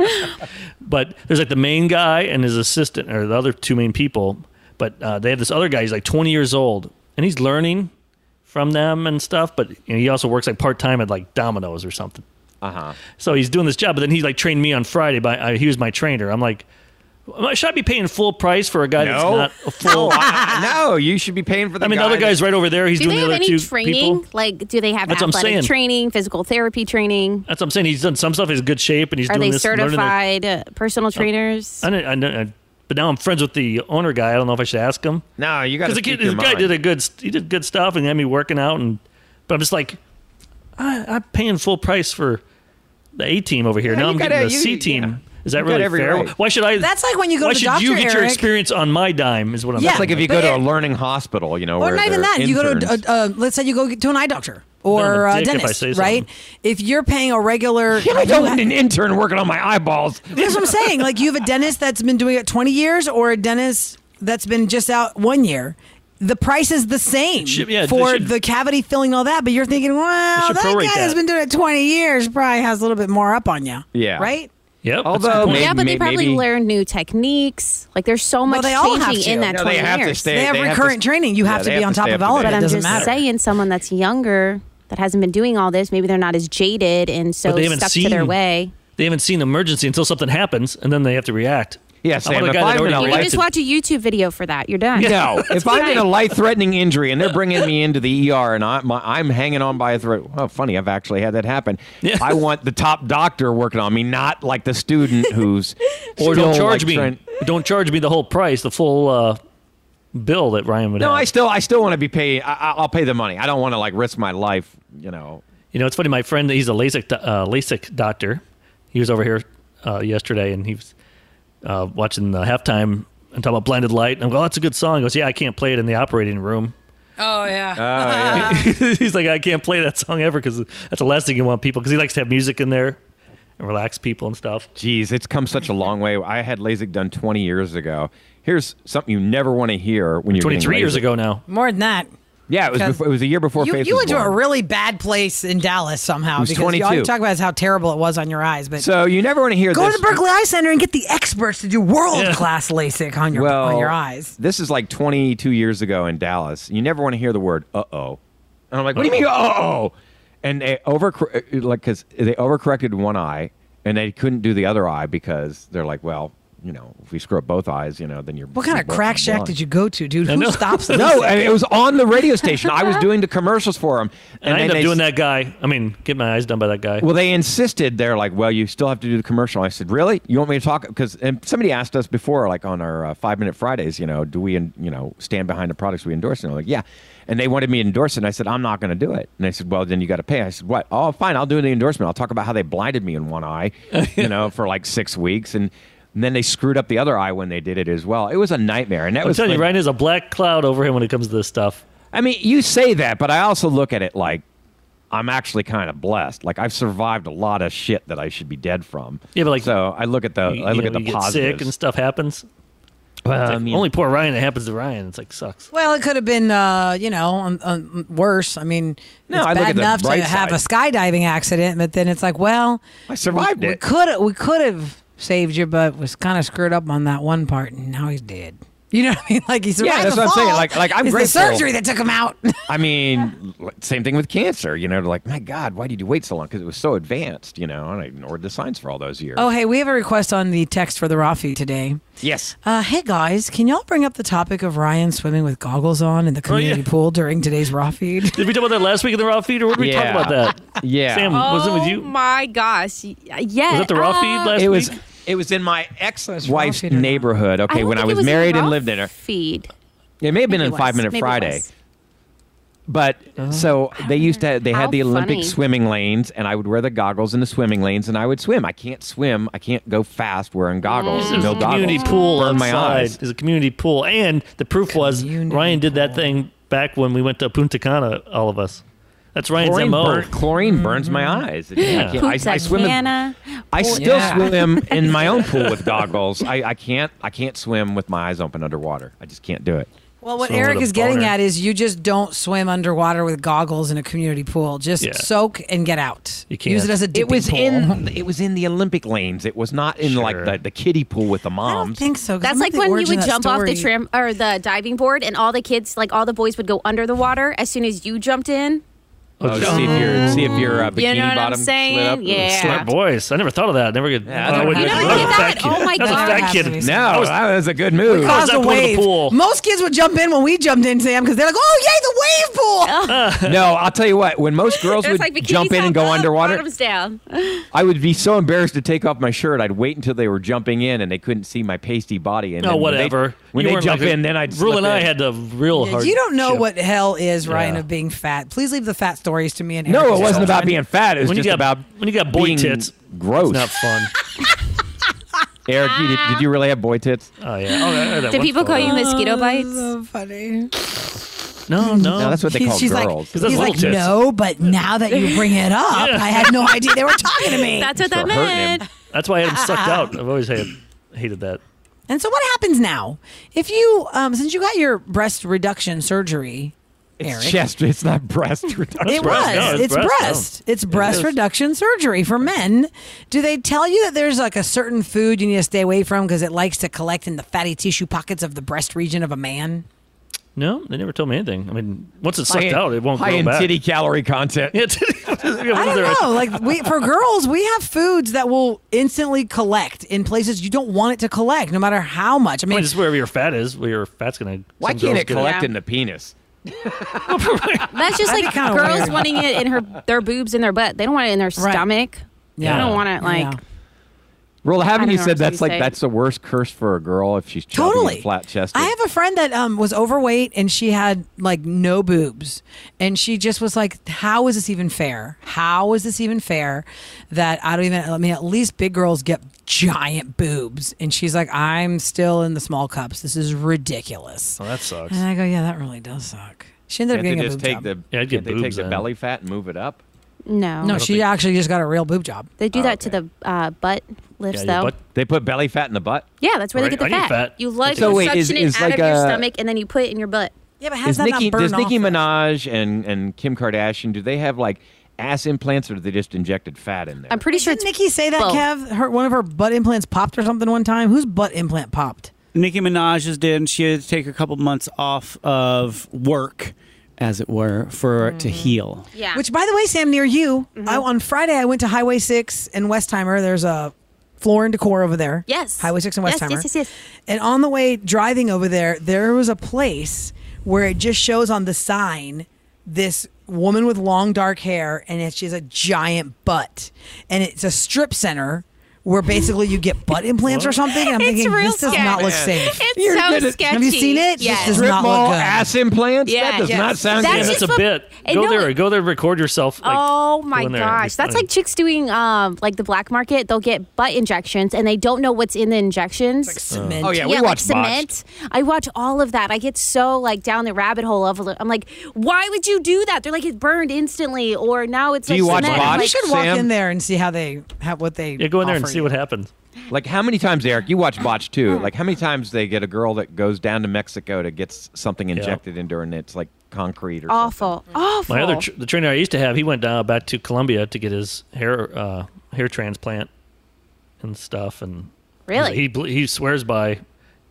but there's like the main guy and his assistant or the other two main people. But uh, they have this other guy. He's like twenty years old and he's learning from them and stuff. But you know, he also works like part time at like Domino's or something. Uh huh. So he's doing this job. But then he like trained me on Friday. By uh, he was my trainer. I'm like, should I be paying full price for a guy that's No. not a full? No, I- no, you should be paying for the I mean, guy the other guy's that- right over there. He's Do they doing have the other any two training? people. Like, do they have That's what I'm athletic saying. training, physical therapy training? That's what I'm saying. He's done some stuff. He's in good shape, and he's Are doing they this. learning their- certified uh, personal trainers? I, didn't- I, didn't- but now I'm friends with the owner guy. I don't know if I should ask him No, you got to because the speak kid, your this guy mind. did a good. He did good stuff and had me working out. And but I'm just like, I, I'm paying full price for the A team over here. Yeah, now you I'm gotta- getting the you- C team. yeah. Is that You got really every fair? right. Why should I? That's like when you go why to the should doctor, you get your Eric. experience on my dime? Is what I'm Yeah. It's like if you But go to a it- learning hospital, you know, Or where not even they're that. You go to, interns. uh, uh, let's say you go to an eye doctor or Then I'm a a dick if I dentist, say right? something. If you're paying a regular. Yeah, I don't want an intern working on my eyeballs. That's what I'm saying. Like, you have a dentist that's been doing it twenty years or a dentist that's been just out one year. The price is the same should- yeah, they for should- the cavity filling, all that. But you're thinking, well, should that prorate guy that's that. been doing it twenty years probably has a little bit more up on you. Yeah. Right? Yep. Although that's a good point. maybe- yeah, but they probably maybe- learn new techniques. Like there's so much they all have changing to. in that No, twenty they have to years. stay- They have they have to- recurrent training. You yeah, have to they be have on to top stay of up to all of date. it. But It I'm doesn't just matter. saying, someone that's younger that hasn't been doing all this, maybe they're not as jaded and so But they haven't stuck to their seen- way. They haven't seen emergency until something happens, and then they have to react. Yes, I want Sam, a if guy that I'm in already a You can life- just watch a YouTube video for that. You're done. No, if I'm in a right. life-threatening injury and they're bringing me into the E R and I, my, I'm hanging on by a thread. Well, funny, I've actually had that happen. Yeah. I want the top doctor working on me, not like the student who's Or still, don't charge like, me. trying- Don't charge me the whole price, the full uh, bill that Ryan would No, have. I still, I still want to be paid. I, I- I'll pay the money. I don't want to like risk my life. You know. You know, it's funny. My friend, he's a LASIK do- uh, LASIK doctor. He was over here uh, yesterday, and he was uh, watching the halftime and talking about Blinded Light. And I'm going, "Oh, that's a good song." He goes, "Yeah, I can't play it in the operating room." Oh yeah. Uh, He's like, "I can't play that song ever because that's the last thing you want people." Because he likes to have music in there and relax people and stuff. Geez, it's come such a long way. I had LASIK done twenty years ago. Here's something you never want to hear when you're getting twenty-three years LASIK. ago now. More than that. Yeah, it was. Because Before, it was a year before You, Faith you was went to a born. really bad place in Dallas somehow. It was because all you twenty-two. talk about is how terrible it was on your eyes. But So you never want to hear go this. to the Berkeley Eye Center and get the experts to do world class LASIK on your well, on your eyes. This is like twenty-two years ago in Dallas. You never want to hear the word "uh oh," and I'm like, "What do you mean uh oh?" And they over like because they overcorrected one eye and they couldn't do the other eye because they're like, well, you know, if we screw up both eyes, you know, then you're. What kind of crack shack did you go to, dude? Who know. stops this? No, and it was on the radio station. I was doing the commercials for them, And, I then ended up they- doing that guy. I mean, get my eyes done by that guy. Well, they insisted. They're like, well, you still have to do the commercial. I said, really? You want me to talk? Because and somebody asked us before, like on our uh, five minute Fridays, you know, do we, you know, stand behind the products we endorse? And I'm like, yeah. And they wanted me to endorse it. And I said, I'm not going to do it. And they said, well, then you got to pay. I said, what? Oh, fine. I'll do the endorsement. I'll talk about how they blinded me in one eye, you know, for like six weeks. And, and then they screwed up the other eye when they did it as well. It was a nightmare. And that I'm was telling you, like- Ryan, there's a black cloud over him when it comes to this stuff. I mean, you say that, but I also look at it like I'm actually kind of blessed. Like I've survived a lot of shit that I should be dead from. Yeah, but like, so I look at the you, I you look know, at the you get positives. sick and stuff happens. Well, It's I like, mean, only poor Ryan. It happens to Ryan. It's like sucks. Well, it could have been, uh, you know, um, um, worse. I mean, No, it's I look bad at the enough to bright have a side. skydiving accident, but then it's like, well, I survived we, it. We could we could have saved you, but was kind of screwed up on that one part, and now he's dead. You know what I mean? Like he survived that's the what I'm fall. saying. Like- like, I'm it's grateful. the surgery that took him out. I mean, same thing with cancer. You know, like my God, why did you wait so long? Because it was so advanced. You know, and I ignored the signs for all those years. Oh, hey, we have a request on the text for the raw feed today. yes. Uh, hey guys, can y'all bring up the topic of Ryan swimming with goggles on in the community yeah. pool during today's raw feed? Did we talk about that last week in the raw feed, or what did we Yeah. talk about that? Yeah. Sam, was it with Oh you? my gosh. Yeah. Was that the raw uh, feed last It week? was. It was in my raw ex-wife's feed or not? neighborhood. Okay, don't when I think it was, in married and raw lived in her. Feed. It may have been Maybe in it Five was. Minute Maybe it Friday. was. But so they used to they How had the Olympic funny. swimming lanes, and I would wear the goggles in the swimming lanes, and I would swim. I can't swim. I can't go fast wearing goggles. There's No a community goggles. pool Burn my outside. eyes. There's a community pool, and the proof was Community Ryan did that pool. thing back when we went to Punta Cana. All of us. That's Ryan's Chlorine, M O. burn, chlorine burns my eyes. Yeah. I, can't- I, I swim. In, Punta I still Yeah. swim in my own pool with goggles. I, I can't. I can't swim with my eyes open underwater. I just can't do it. Well, what Swim Eric with a is getting boner. at is you just don't swim underwater with goggles in a community pool. Just Yeah. soak and get out. You can't. Use it as a dipping It was pool. in. It was in the Olympic lanes. It was not in like Sure. the, the kiddie pool with the I moms. don't think so. 'cause That's I'm like the when you origin would of that jump off the story. trim or the diving board, and all the kids, like all the boys, would go under the water as soon as you jumped in. Oh, see if your see if your uh, bikini You know what I'm bottom saying? slid up. Yeah. Smart boys. I never thought of that. Never get. Yeah, oh, I wait, never- wait, You wait, never that was did a that? fat kid. Oh my That was a God. fat That kid. has to be No, was- that was a good move. Caused that a part of the wave. pool? Most kids would jump in when we jumped in, Sam, because they're like, "Oh, yay, the wave pool!" No, I'll tell you what. When most girls It's would like bikinis jump in and go up, underwater, bottoms down. I would be so embarrassed to take off my shirt. I'd wait until they were jumping in and they couldn't see my pasty body. And Oh, then when they- whatever. When You they, weren't jump like a- in, then I'd Rule slip and I in. had the real hard. you don't know shit. what hell is, Ryan, Yeah. of being fat. Please leave the fat stories to me and No, Eric it as wasn't about children. being fat. It was When you just got about when you got boy being tits. gross. It's not fun. Eric, you did, did you really have boy tits? Oh yeah. Oh, I heard that Do one people call photo. you mosquito bites? So funny. No, no. No, that's what they He's- call she's girls. like, 'Cause that's he's like, little tits. no, but now that you bring it up, Yeah. I had no idea they were talking to me. That's what that Start hurting him. meant. That's why I had him sucked out. I've always had, hated that. And so, what happens now if you, um, since you got your breast reduction surgery? It's Eric. chest. It's not breast reduction. It breast. was. No, it's it's breast, breast. no. It's breast is. reduction surgery for men. Do they tell you that there's like a certain food you need to stay away from because it likes to collect in the fatty tissue pockets of the breast region of a man? No, they never told me anything. I mean, once it's sucked High- out, it won't high go in back. titty calorie content. Yeah, titty- what is I there? don't know. Like we, for girls, we have foods that will instantly collect in places you don't want it to collect, no matter how much. I I mean, mean, just wherever your fat is, where your fat's gonna. Why some can't girls it get collect Yeah. in the penis? That's just That'd be like kinda girls weird. wanting it in her their boobs in their butt. They don't want it in their stomach. Yeah. They don't want it like. Yeah. Well, haven't don't you know said what to that's like say. that's the worst curse for a girl if she's chubby Totally. and flat chested? I have a friend that um, was overweight and she had like no boobs. And she just was like, how is this even fair? How is this even fair that I don't even, I mean, at least big girls get giant boobs. And she's like, I'm still in the small cups. This is ridiculous. Oh, that sucks. And I go, yeah, that really does suck. She ended up Can't they getting a just boob take job. the Yeah, I'd get can't they take boobs the then. belly fat and move it up? No. no, she think- actually just got a real boob job. They do Oh, that to okay. the uh, butt lifts, Yeah, your though. butt- They put belly fat in the butt. Yeah, that's where Right, they get the I need fat. fat. You like So you wait, suction is- it is out like of your a- stomach, and then you put it in your butt. Yeah, but how Does does that Nicki, not burn does Nicki off? Minaj and, and Kim Kardashian, do they have like ass implants or do they just injected fat in there? I'm pretty sure Didn't it's Nikki say that, both. Kev? Her, one of her butt implants popped or something one time? Whose butt implant popped? Nicki Minaj's did, and she had to take a couple months off of work, as it were, for it to heal. Yeah. Which, by the way, Sam, near you, Mm-hmm. I, on Friday I went to Highway six in Westheimer. There's a Floor and Decor over there. Yes. Highway six in Yes, Westheimer. yes, yes, yes. And on the way driving over there, there was a place where it just shows on the sign this woman with long dark hair, and it's just a giant butt. And it's a strip center where basically you get butt implants or something. And I'm It's thinking, real this does not look sketchy. safe. It's You're so gonna- sketchy. Have you seen it? Yes. This does Strip not look mall good. ass implants? Yeah. That does Yes. not sound That's Yeah, good. that's just a what- bit. and Go no, there. Go there. Record yourself. Like, Oh my going there. It'd be gosh, that's funny. like chicks doing um like the black market. They'll get butt injections and they don't know what's in the injections. Cement. Oh, yeah, we yeah, watch like cement. I watch all of that. I get so like down the rabbit hole of it. I'm like, why would you do that? They're like, it burned instantly, or now it's Do like you watch cement. Botched? I'm You like, should walk Sam? in there and see how they have what they. Yeah, go in there and offer see you. what happens. Like how many times, Eric, you watch Botch too? Like how many times they get a girl that goes down to Mexico to get s- something injected into her and it's like concrete or something. awful, awful. My other tr- the trainer I used to have, he went down back to Colombia to get his hair uh, hair transplant and stuff, and Really? he bel- he swears by.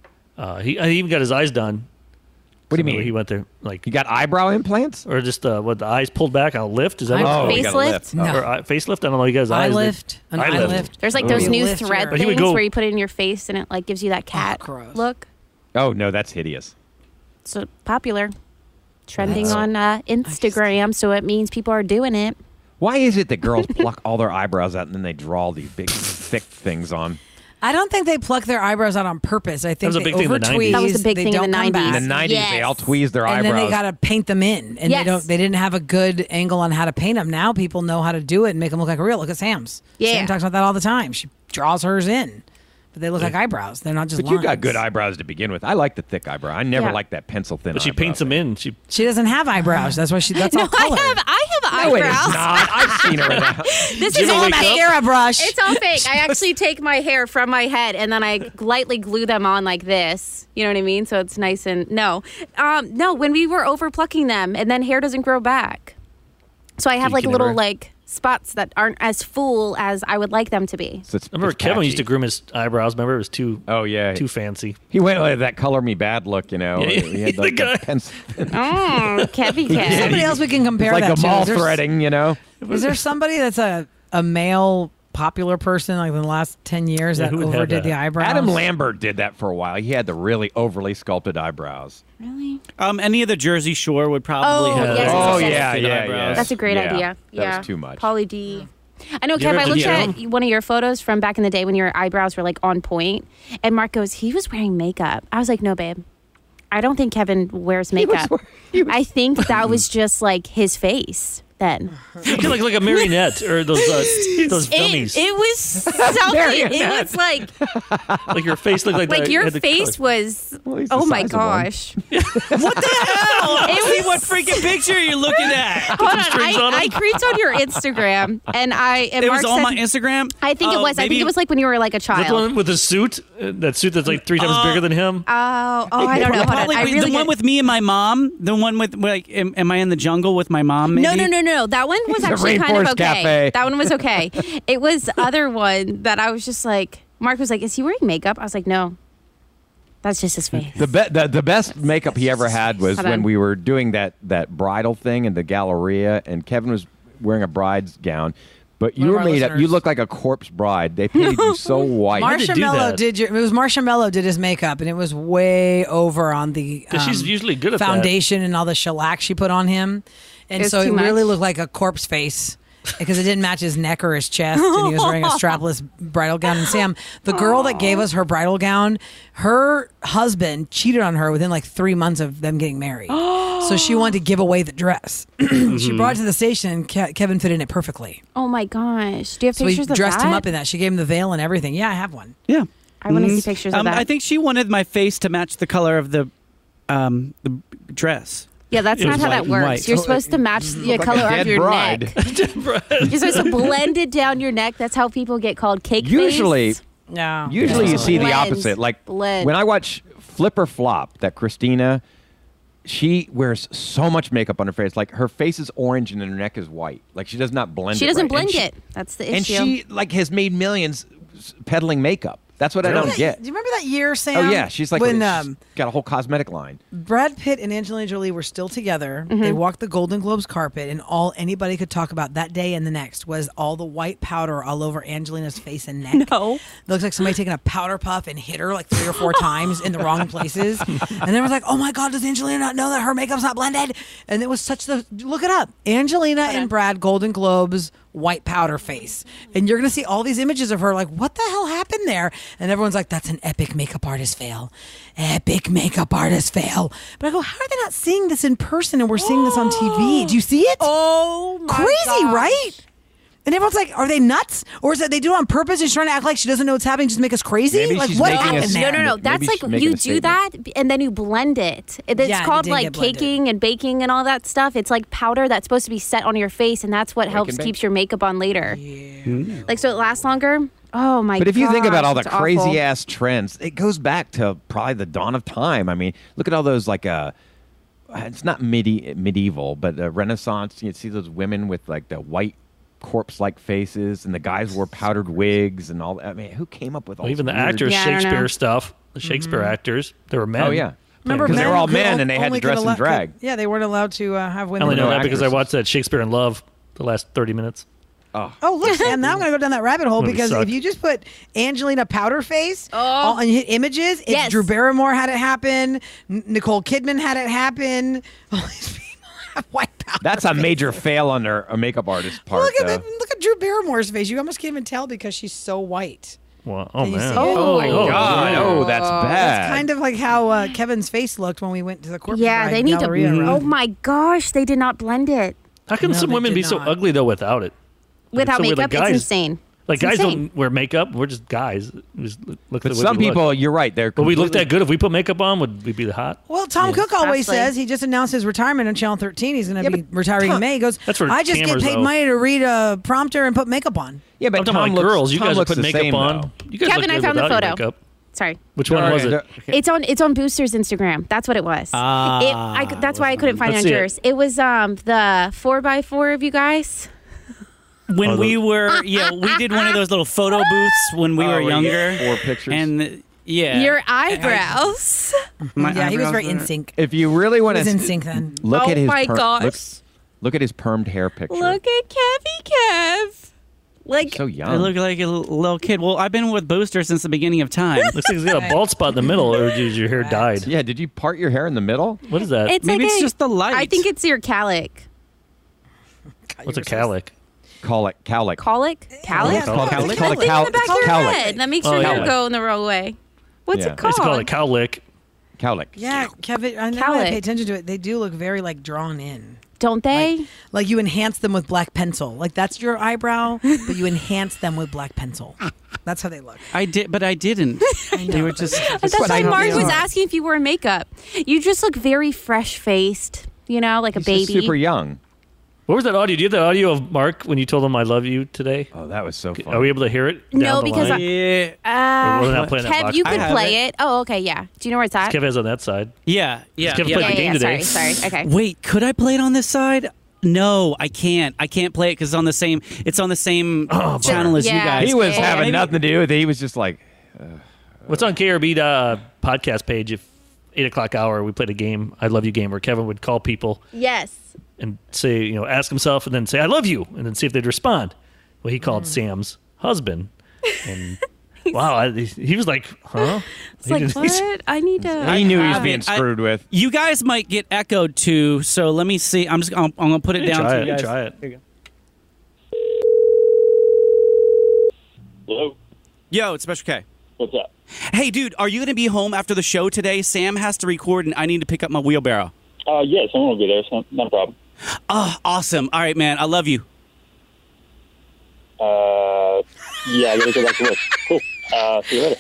Uh, he I even got his eyes done. What do you So mean? He went there like You got eyebrow implants? or just uh, what the eyes pulled back on a lift? Is that Eye- what Oh, it's you got a Facelift? lift. No. called? Or eye, facelift? I don't know. You guys Eye eyes. they- lift, an eye lift. There's like Ooh. those You new lift your- thread But he would things go- where you put it in your face and it like gives you that cat gross. look. Oh no, that's hideous. So popular, trending That's- on uh, Instagram. So it means people are doing it. Why is it that girls pluck all their eyebrows out and then they draw these big thick things on? I don't think they pluck their eyebrows out on purpose. I think was a they big thing in the over nineties. tweeze. That was a big they thing in don't the come nineties. back. In the nineties, they all Yes. tweezed their and eyebrows. then they got to paint them in, and Yes. they don't. They didn't have a good angle on how to paint them. Now people know how to do it and make them look like real. Look at Sam's. Yeah. Sam talks about that all the time. She draws hers in, but they look like eyebrows. They're not just. But you got lines. good eyebrows to begin with. I like the thick eyebrow. I never Yeah. liked that pencil thin. But she eyebrow paints them thing. in. She She doesn't have eyebrows. That's why she. That's all No, I color. have I have No, it is eyebrows. not. I've seen her without. This Did is you all wake up? Mascara brush. It's all fake. I actually take my hair from my head and then I lightly glue them on like this. You know what I mean? So it's nice and no, um, no. When we were over plucking them, and then hair doesn't grow back, so I have you like can little never- like spots that aren't as full as I would like them to be. So it's, I remember it's Kevin patchy. used to groom his eyebrows. Remember, it was too Oh yeah, too fancy. he went with that color me bad look. You know, Yeah, yeah. he had The like guy. the pencil. It's Mm, Kevy Kev. Somebody else we can compare like that a to. mall Is there- threading. You know. Is there somebody that's a a male popular person like in the last ten years Yeah, that who would have overdid that? the eyebrows? Adam Lambert did that for a while. He had the really overly sculpted eyebrows. Really? Um, any of the Jersey Shore would probably Oh, have. yes, those yes, Oh yes, yeah, thick yeah, eyebrows. yeah. That's a great Yeah, idea. That yeah. was too much. Pauly D. I know, You Kev. ever I did looked you at ever- one of your photos from back in the day when your eyebrows were like on point, and Mark goes, "He was wearing makeup." I was like, "No, babe. I don't think Kevin wears makeup. wear- he was- I think that was just like his face." then. You look like a marionette or those uh, those dummies. It, it was something. It was like like your face looked like like that. your Had the face color. was. Well, he's the Oh my size of one. gosh! What the hell? It See was- what freaking picture you're looking at. Hold on, strings on I, 'em? I creeped on your Instagram, and I and It Mark was on said, my Instagram. I think it Oh, was. I think maybe- it was like when you were like a Is that the child. one with the suit? Uh, that suit that's like three times Uh, bigger than him? Oh, oh, I don't know. Hold on. Probably I the really one get- with me and my mom. The one with like, am, am I in the jungle with my mom? Maybe? No, no, no, no. That one was The actually kind of Rainforest okay. Cafe. That one was okay. It was the other one that I was just like, Mark was like, "Is he wearing makeup?" I was like, "No, that's just his face." The, be- the the best makeup he ever had was Hold when on. we were doing that that bridal thing in the Galleria, and Kevin was wearing a bride's gown, but you One of were our made up. You listeners. looked like a corpse bride. They painted you so white. Mar- did do Marshmallow that? did your. It was Marshmallow did his makeup, and it was way over on the 'Cause she's um, usually good at that. foundation and all the shellac she put on him, and It was so it too really much. looked like a corpse face. Because it didn't match his neck or his chest, and he was wearing a strapless bridal gown. And Sam, the girl that gave us her bridal gown, her husband cheated on her within like three months of them getting married. So she wanted to give away the dress. She brought it to the station, and Ke- Kevin fit in it perfectly. Oh my gosh! Do you have So we pictures of dressed that? him up in that. She gave him the veil and everything. Yeah, I have one. Yeah. I want to see Mhm. pictures Um, of that. I think she wanted my face to match the color of the um, the dress. yeah, that's It not was how white that and works. white. You're So supposed to match the like a color dead of your bride. neck. You're supposed to blend it down your neck. That's how people get called cake Usually, face. Yeah. usually you see the Blend. opposite. Like Blend. when I watch Flip or Flop, that Christina, she wears so much makeup on her face. Like her face is orange and her neck is white. Like she does not blend. She it doesn't right. blend And she- it. That's the issue. And she like has made millions s- peddling makeup. That's what I Remember don't that- get. Do you remember that year, Sam? Oh yeah, she's like when she's um, got a whole cosmetic line. Brad Pitt and Angelina Jolie were still together. Mm-hmm. They walked the Golden Globes carpet, and all anybody could talk about that day and the next was all the white powder all over Angelina's face and neck. No. It looks like somebody taking a powder puff and hit her like three or four times in the wrong places. And they was like, "Oh my God, does Angelina not know that her makeup's not blended?" And it was such the look it up. Angelina and Brad Golden Globes white powder face, and you're gonna see all these images of her like, what the hell happened there? And everyone's like, that's an epic makeup artist fail, epic makeup artist fail. But I go, how are they not seeing this in person and we're seeing this on T V? Do you see it? Oh my Crazy, gosh. right? And everyone's like, are they nuts? Or is it they do it on purpose and she's trying to act like she doesn't know what's happening, just make us crazy? Maybe like she's what making a happened s- there? No, no, no. Maybe That's she's like making you a do statement. that and then you blend it. It- It's Yeah, it called did like get blended. caking and baking and all that stuff. It's like powder that's supposed to be set on your face, and that's what helps and bake. keeps your makeup on later. Like so it lasts longer. Oh my! But if you think about all the gosh, it's crazy awful. ass trends, it goes back to probably the dawn of time. I mean, look at all those like uh it's not midi- medieval, but uh, Renaissance. You see those women with like the white corpse-like faces, and the guys wore powdered wigs and all that. I mean, who came up with all Well, even the this weird- actors, Yeah, I don't Shakespeare know. stuff, the Shakespeare actors, they were men. Oh yeah, Remember, because they men were all could men on- and they had only to dress could in allow- drag. could- yeah, they weren't allowed to uh, have I women. only know No that because I actresses. watched that Shakespeare in Love the last thirty minutes. Oh, look, Sam, now I'm going to go down that rabbit hole Movie because sucked. if you just put Angelina powder face Oh. all- and you hit images, it's Yes. Drew Barrymore had it happen, N- Nicole Kidman had it happen. All these people have white powder. That's a face. major fail on their a makeup artist part. Look at uh, the, look at Drew Barrymore's face. You almost can't even tell because she's so white. Well, oh Can you man. see it? Oh, my God! Oh, that's bad. That's kind of like how uh, Kevin's face looked when we went to the corporate Yeah, bride they need Galleria to. room. Oh my gosh, they did not blend it How can No, some they women did be so not. ugly though without it? without So we're makeup. like guys. It's insane. Like It's guys insane. don't wear makeup. We're just guys. We just look But the way some we look. people, you're right. They're But we look completely- that good. If we put makeup on, would we be hot? Well, Tom Cook always Possibly. says he just announced his retirement on Channel thirteen. He's going to Yeah, be but retiring in Tom- May. He goes, That's for I just cameras, get paid though. money to read a prompter and put makeup on. Yeah, but I'm talking Tom about looks, girls. You Tom guys are looks putting the makeup same, on. though. You guys Kevin, look I good found the without your photo. makeup. Sorry. Which one was it? There- It's on it's on Booster's Instagram. That's what it was. Ah. it, I, cou- that's why I couldn't find Let's it on see it. yours. It. was um the four by four of you guys. When Oh, the- we were, yeah, we did one of those little photo booths when we Oh, were where you younger. get four pictures. And uh, yeah, Your eyebrows. my yeah, he was eyebrows very were- in sync. If you really He want was to in sync then. look Oh at his my perm- gosh. Look, look at his permed hair picture. Look at Kevy Kev. Like so young. I look like a l- little kid. Well, I've been with Booster since the beginning of time. Looks like he's got a bald spot in the middle, or did your hair dyed? yeah, did you part your hair in the middle? What is that? it's Maybe like it's a- just the light. I think it's your calic. What's a calic? Call it cowlick. Colic? Calic? Yeah, Call it colic. call it Thing in cow- the back of your cowlick. head. That makes Oh, your yeah. hair go in the wrong way. What's Yeah. it called? It's called a cowlick. Cowlick. Yeah, Kevin, I know I Cowlick. pay attention to it. They do look very like drawn in. Don't they? Like, like you enhance them with black pencil. Like that's your eyebrow, but you enhance them with black pencil. That's how they look. I did, but I didn't. They were just. That's what why I Mark do. was asking if you wore makeup. You just look very fresh faced. You know, like He's a baby. just super young. What was that audio? Do you have that audio of Mark when you told him I love you today? Oh, that was so fun. Are we able to hear it? No, down the because line? I- Yeah, Or we're not playing that Kev, box. you I could have play it. it. Oh, okay, yeah. Do you know where it's at? Kev has on that side. yeah, yeah. Kevin yeah. played yeah, the yeah, game yeah. today. Sorry, sorry. Okay. Wait, could I play it on this side? No, I can't. I can't play it because it's on the same. It's on the same Oh, channel as you Yeah. guys. He was Oh, having maybe- nothing to do with it. He was just like, What's on K R B uh, podcast page? If eight o'clock hour, we played a game, I love you game, where Kevin would call people Yes. and say, you know, ask himself, and then say, I love you, and then see if they'd respond. Well, he called Sam's husband, and wow, I, he was like, huh? It's like, what? I need to. he knew he was I- being I- screwed with. You guys might get echoed too. So let me see. I'm just. I'm, I'm gonna put it Hey, down try to it, you guys. try it. Here you go. Hello? Yo, it's Special K. What's up? Hey, dude, are you gonna be home after the show today? Sam has to record, and I need to pick up my wheelbarrow. Uh, yes, someone will be there. So not a problem. Oh, awesome. All right, man. I love you. Uh, yeah, I gotta go back to work. Cool. Uh, see you later.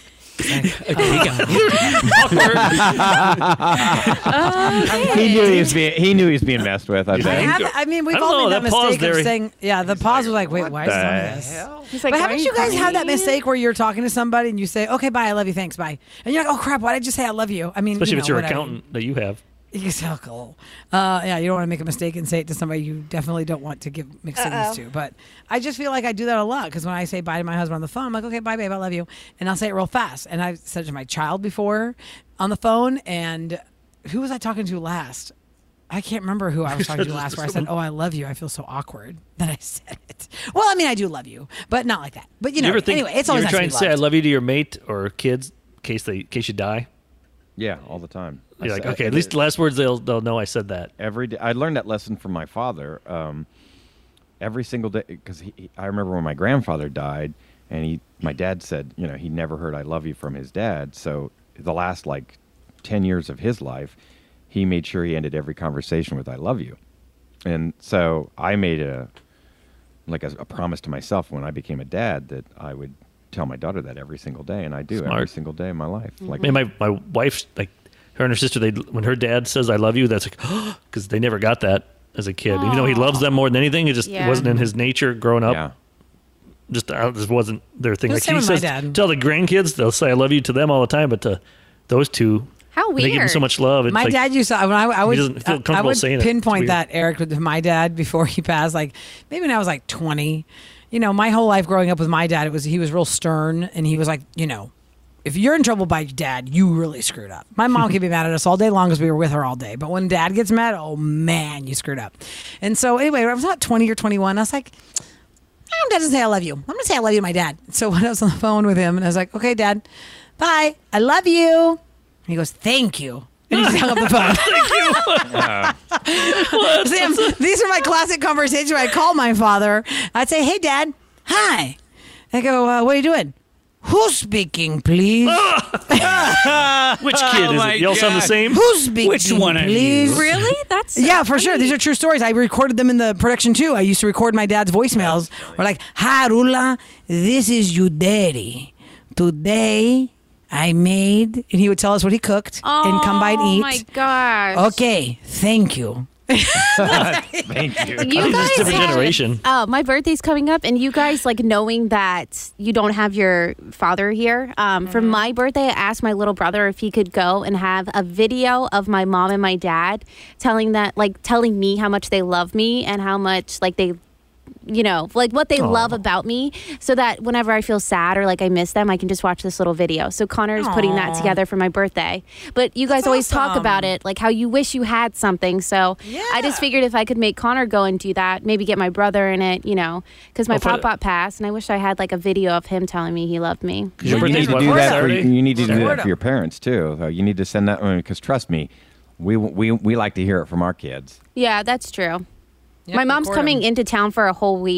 He knew he was being. He knew he was being messed with. I I, bet. have, I mean, we've I don't all know, made that, that pause mistake there- of saying, yeah, the pause was like, wait, why is the he doing this? He's like, But why haven't are you guys have that crying? mistake where you're talking to somebody and you say, okay, bye, I love you, thanks, bye. And you're like, oh, crap, why did I just say I love you? I mean, Especially you if it's know, your whatever. accountant that you have. Exactly. Uh, yeah, you don't want to make a mistake and say it to somebody you definitely don't want to give mixed signals to. But I just feel like I do that a lot because when I say bye to my husband on the phone, I'm like, okay, bye, babe, I love you. And I'll say it real fast. And I've said it to my child before on the phone. And who was I talking to last? I can't remember who I was talking to last where I said, oh, I love you. I feel so awkward that I said it. Well, I mean, I do love you, but not like that. But, you know, you ever think, anyway, it's always you ever nice try to and be say I loved. love you to your mate or kids in case they in case you die? Yeah, all the time. You're I like, say- okay, at least the last words they'll they'll know I said that. every day. I learned that lesson from my father. Um, every single day, because he, he- I remember when my grandfather died, and he, my dad said, you know, he never heard "I love you" from his dad. So the last like ten years of his life, he made sure he ended every conversation with "I love you," and so I made a like a, a promise to myself when I became a dad that I would tell my daughter that every single day, and I do every Smart. single day of my life. Like, And my my wife, like her and her sister, they when her dad says I love you, that's like because they never got that as a kid. Even though he loves them more than anything, it just Yeah. wasn't in his nature growing up. yeah. Just uh, this wasn't their thing. The Like same he with my says, dad. tell the grandkids they'll say I love you to them all the time, but to those two, How they give him weird. so much love. It's My like, dad used to when I, I would doesn't feel I- I comfortable would saying it. It's pinpoint weird. that Eric with my dad before he passed. Like maybe when I was like twenty, you know, my whole life growing up with my dad, it was he was real stern and he was like, you know, if you're in trouble by your dad, you really screwed up. My mom could be mad at us all day long because we were with her all day, but when dad gets mad, oh man, you screwed up. And so anyway, when I was not twenty or twenty-one, I was like, my dad doesn't say I love you. I'm gonna say I love you to my dad. So when I was on the phone with him and I was like, okay, Dad, bye, I love you. And he goes, thank you. And he just hung up the phone. Sam, these are my classic conversations where I call my father. I'd say, hey, Dad, hi. I go, uh, what are you doing? Who's speaking, please? which kid Oh is my it? You all sound the God. same. Who's speaking, Which one of please? you? Really? That's so Yeah, for sure. funny. These are true stories. I recorded them in the production too. I used to record my dad's voicemails. We're like, "Hi, Rula, this is your daddy. Today I made," and he would tell us what he cooked and come by and eat. Oh my gosh. Okay, thank you. Thank you. You I think guys it's a different have- generation. Oh, my birthday's coming up, and you guys like knowing that you don't have your father here. Um, For my birthday, I asked my little brother if he could go and have a video of my mom and my dad telling that, like, telling me how much they love me and how much like they, you know, like what they love about me, so that whenever I feel sad or like I miss them, I can just watch this little video. So Connor is putting that Aw. together for my birthday. But you guys That's always talk awesome. about it, like how you wish you had something. So I just Yeah. figured if I could make Connor go and do that, maybe get my brother in it, you know, because my Oh, for pop the- pop passed, and I wish I had like a video of him telling me he loved me. 'Cause your You birthday's need to what, do that for, Saturday? you need to do that Florida. for your parents too. Uh, You need to send that because trust me, we we we like to hear it from our kids. Yeah, that's true. Yep, my mom's record coming 'em. into town for a whole week.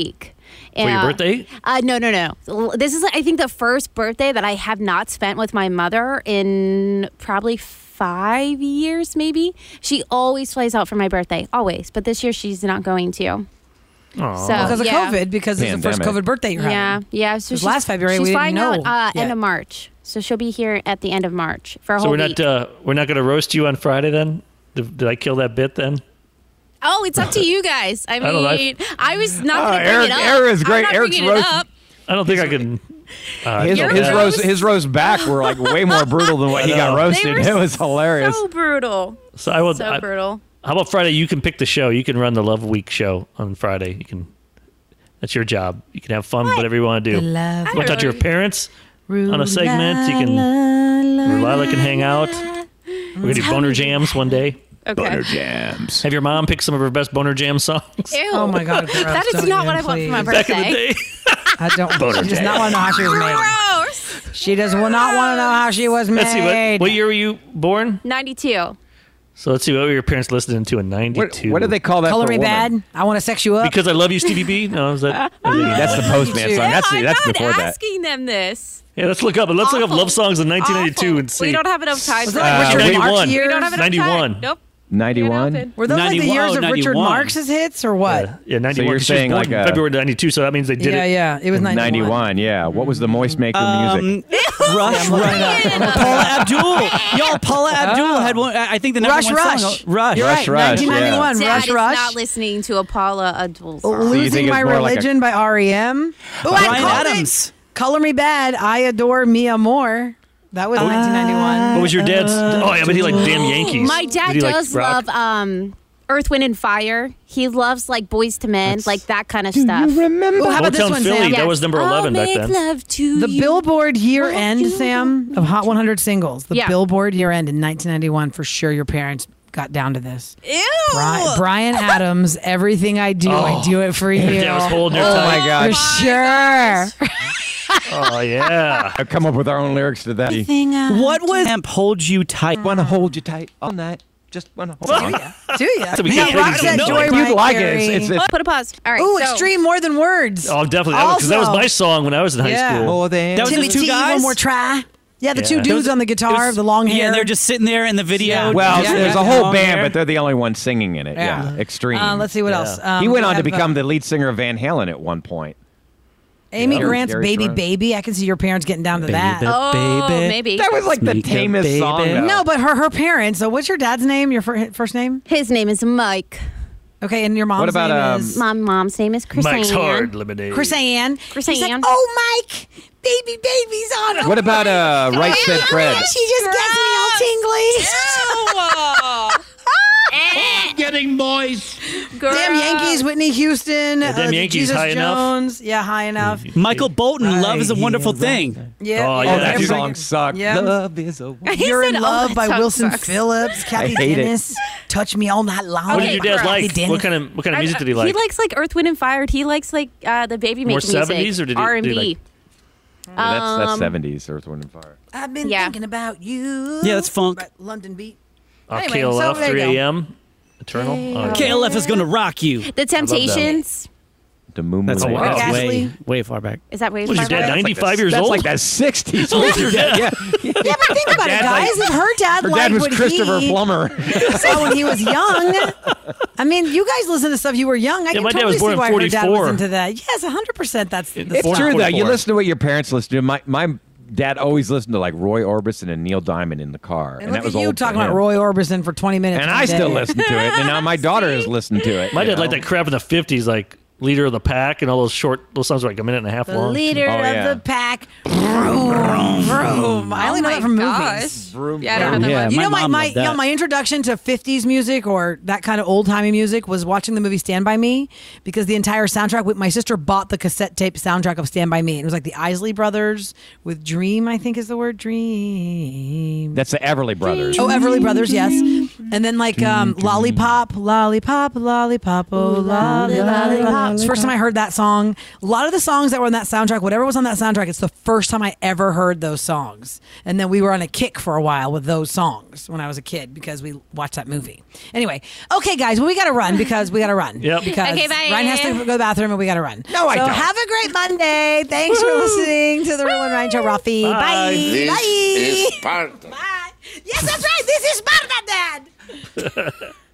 For your birthday? Uh, no, no, no. This is, I think, the first birthday that I have not spent with my mother in probably five years, maybe. She always flies out for my birthday, always. But this year she's not going to. Aww. So, Because of yeah. COVID, because it's the first Pandemic. COVID birthday you're Yeah, having. yeah. So Because she's, last February she's we flying didn't know out uh, end yet. of March. So she'll be here at the end of March for a So whole we're week. not uh, we're not going to roast you on Friday then? Did, did I kill that bit then? Oh, it's up to you guys. I don't know. mean, I was not Oh, going to bring Eric- it up. Eric is great. I'm not Eric's bringing it roast- up. I don't think I can. Uh, His, kill his that. roast, his roast back were like way more brutal than what he got I know. roasted. They It were was hilarious. So brutal. So I will. So I- brutal. How about Friday? You can pick the show. You can run the Love Week show on Friday. You can. That's your job. You can have fun, with whatever you want to do. The love You want to talk to your parents Ru- on a segment? You can. la, la, Lila can hang out. We're gonna do boner jams one day. Okay. Butter jams. Have your mom pick some of her best boner jam songs. Ew. Oh my God, gross. That is Don't not what I even, want for my please. Back in the birthday. day. I don't. She does not want to know how she was made. Gross. She does will not want to know how she was made. Let's see. What, what year were you born? ninety-two. So let's see. What were your parents listening to in What, ninety-two? what do they call that? Color for me women? bad. I want to sex you up. Because I love you, Stevie B. No, is that? That's the Postman song. That's I'm that's not before that. asking them this. Yeah, let's look up. Let's look up Awful. love songs in nineteen ninety-two Awful. and see. We don't have enough time. Was for that that. like Richard Uh, Marx ninety-one. years? We don't have enough ninety-one. time. Nope. ninety-one. Were those like the ninety-one, years of Richard ninety-one. Marx's hits or what? Yeah, yeah, ninety-one. you're 'cause she was saying born like in a- February ninety-two, so that means they did Yeah, it. yeah. It was ninety-one. ninety-one. Yeah. What was the moist maker Um, music? Rush, Rush. Paula Abdul. Y'all, Paula Abdul had one. I think the number Rush, one Rush. song. Rush. You're Rush, right. Rush, nineteen ninety-one. Dad Rush, is Rush. not listening to a Paula Abdul song. you Losing think it's My more like a- Religion by R E M. Oh, I Bryan called Adams. it. Color Me Bad. I Adore Mia Moore. That was nineteen ninety-one. What was your dad's? Oh yeah, but he liked damn Yankees. My dad Did he like does rock? love um, Earth, Wind, and Fire. He loves like Boys to Men, like that kind of stuff. Remember? Oh, how about this Motown one, Philly. Sam? That was number eleven I'll back make then. love to The you. Billboard year Won't end, you? Sam, of Hot one hundred singles. The Yeah. Billboard year end in nineteen ninety-one. For sure, your parents got down to this. Ew. Brian, Brian Adams, Everything I Do, I Do It For You. Yeah, I was holding your Oh tight. my For gosh. sure. Oh yeah. I've come up with our own lyrics to that. What was Amp Hold You Tight? Wanna hold you tight all night. Just wanna hold you. Do you? what we Yeah, can't Rock really said know. Joy If you'd Right, like it, Gary. it's, it's, it's Put a pause. All right. Ooh, so, Extreme More Than Words. Oh, definitely. Because that was Also- my song when I was in high Yeah. school. more than That was Timmy the two T, guys? One More Try. Yeah, the Yeah. two There dudes was- on the guitar, it was- the long hair. Yeah, they're just sitting there in the video. Yeah. Well, Yeah, there's yeah, a whole long band, hair. but they're the only ones singing in it. Yeah, Yeah. Extreme. Uh, let's see what Yeah. else. Um, he went we on to have, become uh, the lead singer of Van Halen at one point. Amy Yeah. Grant's Gary Baby Sharon. Baby. I can see your parents getting down to that. Baby. Oh, Baby. maybe. That was like the Sneak a tamest baby. song. though. No, but her her parents. So what's your dad's name? Your fir- first name? His name is Mike. Okay, and your mom's What about, name um, is My mom's name is Chris Mike's Ann. Hard Lemonade. Chris Ann. Chris He's like, Ann. oh, Mike, baby, baby's on. What about uh, Right Said Fred? She just gets me all tingly. Getting boys. Girl. Damn Yankees, Whitney Houston. Yeah, Damn uh, Yankees, Jesus High Enough. Jones. Yeah, High enough. Michael Bolton, I Love is a hear Wonderful that. Thing. Yeah, Oh, Oh, yeah, that dude. song sucked. Yeah. Love is a He You're said, in "Oh, Love that by song Wilson sucks." Phillips. Kathy hate it. Dennis. Touch Me All Night Long. What Okay, did your dad crap. like? Kathy Dennis. What kind of what kind of music did he like? He likes like Earth, Wind, and Fire. He likes like uh, the baby More making music. seventies or did he- R and did he B? like- Yeah, that's that's Um, seventies Earth, Wind and Fire. I've been Yeah. thinking about you. Yeah, that's funk. By London Beat. Uh, Anyway, K L F, so there you three go. a.m. Eternal. Oh, yeah. K L F is going to rock you. The Temptations. The Moon. That's, Oh, Moon. wow. that's Ghastly. way, way far back. Is that way? What is your far dad? back? Ninety-five years That's old. like the sixties. What was your dad? Yeah. Yeah, but think about it, Dad, guys. like- if her dad Her liked dad was what Christopher he Plummer. saw when he was young. I mean, you guys listen to stuff you were young. I Yeah, can my dad totally was born see in why her dad was forty-four. into that. Yes, one hundred percent. That's the It's It's stuff. true though. You forty-four. listen to what your parents listen to. My my dad always listened to like Roy Orbison and Neil Diamond in the car, And, and, that look was at you old for talking about him. Roy Orbison for twenty minutes. And one I still day. listen to it, and now my daughter has listened to it. My you dad liked know? that crap in the fifties, like Leader of the Pack and all those short, those songs were like a minute and a half The long. leader Oh, yeah. of the pack. Vroom, vroom. I only know that from movies. Yeah, I don't know that Yeah, one. You my know, my, mom my, loved you know, that. my introduction to fifties music or that kind of old timey music was watching the movie Stand By Me, because the entire soundtrack, with my sister bought the cassette tape soundtrack of Stand By Me. And it was like the Isley Brothers with Dream, I think is the word, Dream. That's the Everly Brothers. Oh, Everly Brothers, yes. And then like um, Lollipop, Lollipop, Lollipop, oh, lolly, lollipop. It's the first time I heard that song. A lot of the songs that were on that soundtrack, whatever was on that soundtrack, it's the first time I ever heard those songs. And then we were on a kick for a while with those songs when I was a kid because we watched that movie. Anyway, okay, guys, well, we got to run because we got to run. Yep. Because Okay, bye. Ryan has to go to the bathroom and we got to run. No, I so don't. have a great Monday. Thanks for listening to the Real and Ryan Show, Rafi. Bye. Bye. This Bye. is Sparta. Bye. Yes, that's right. This is Sparta, Dad.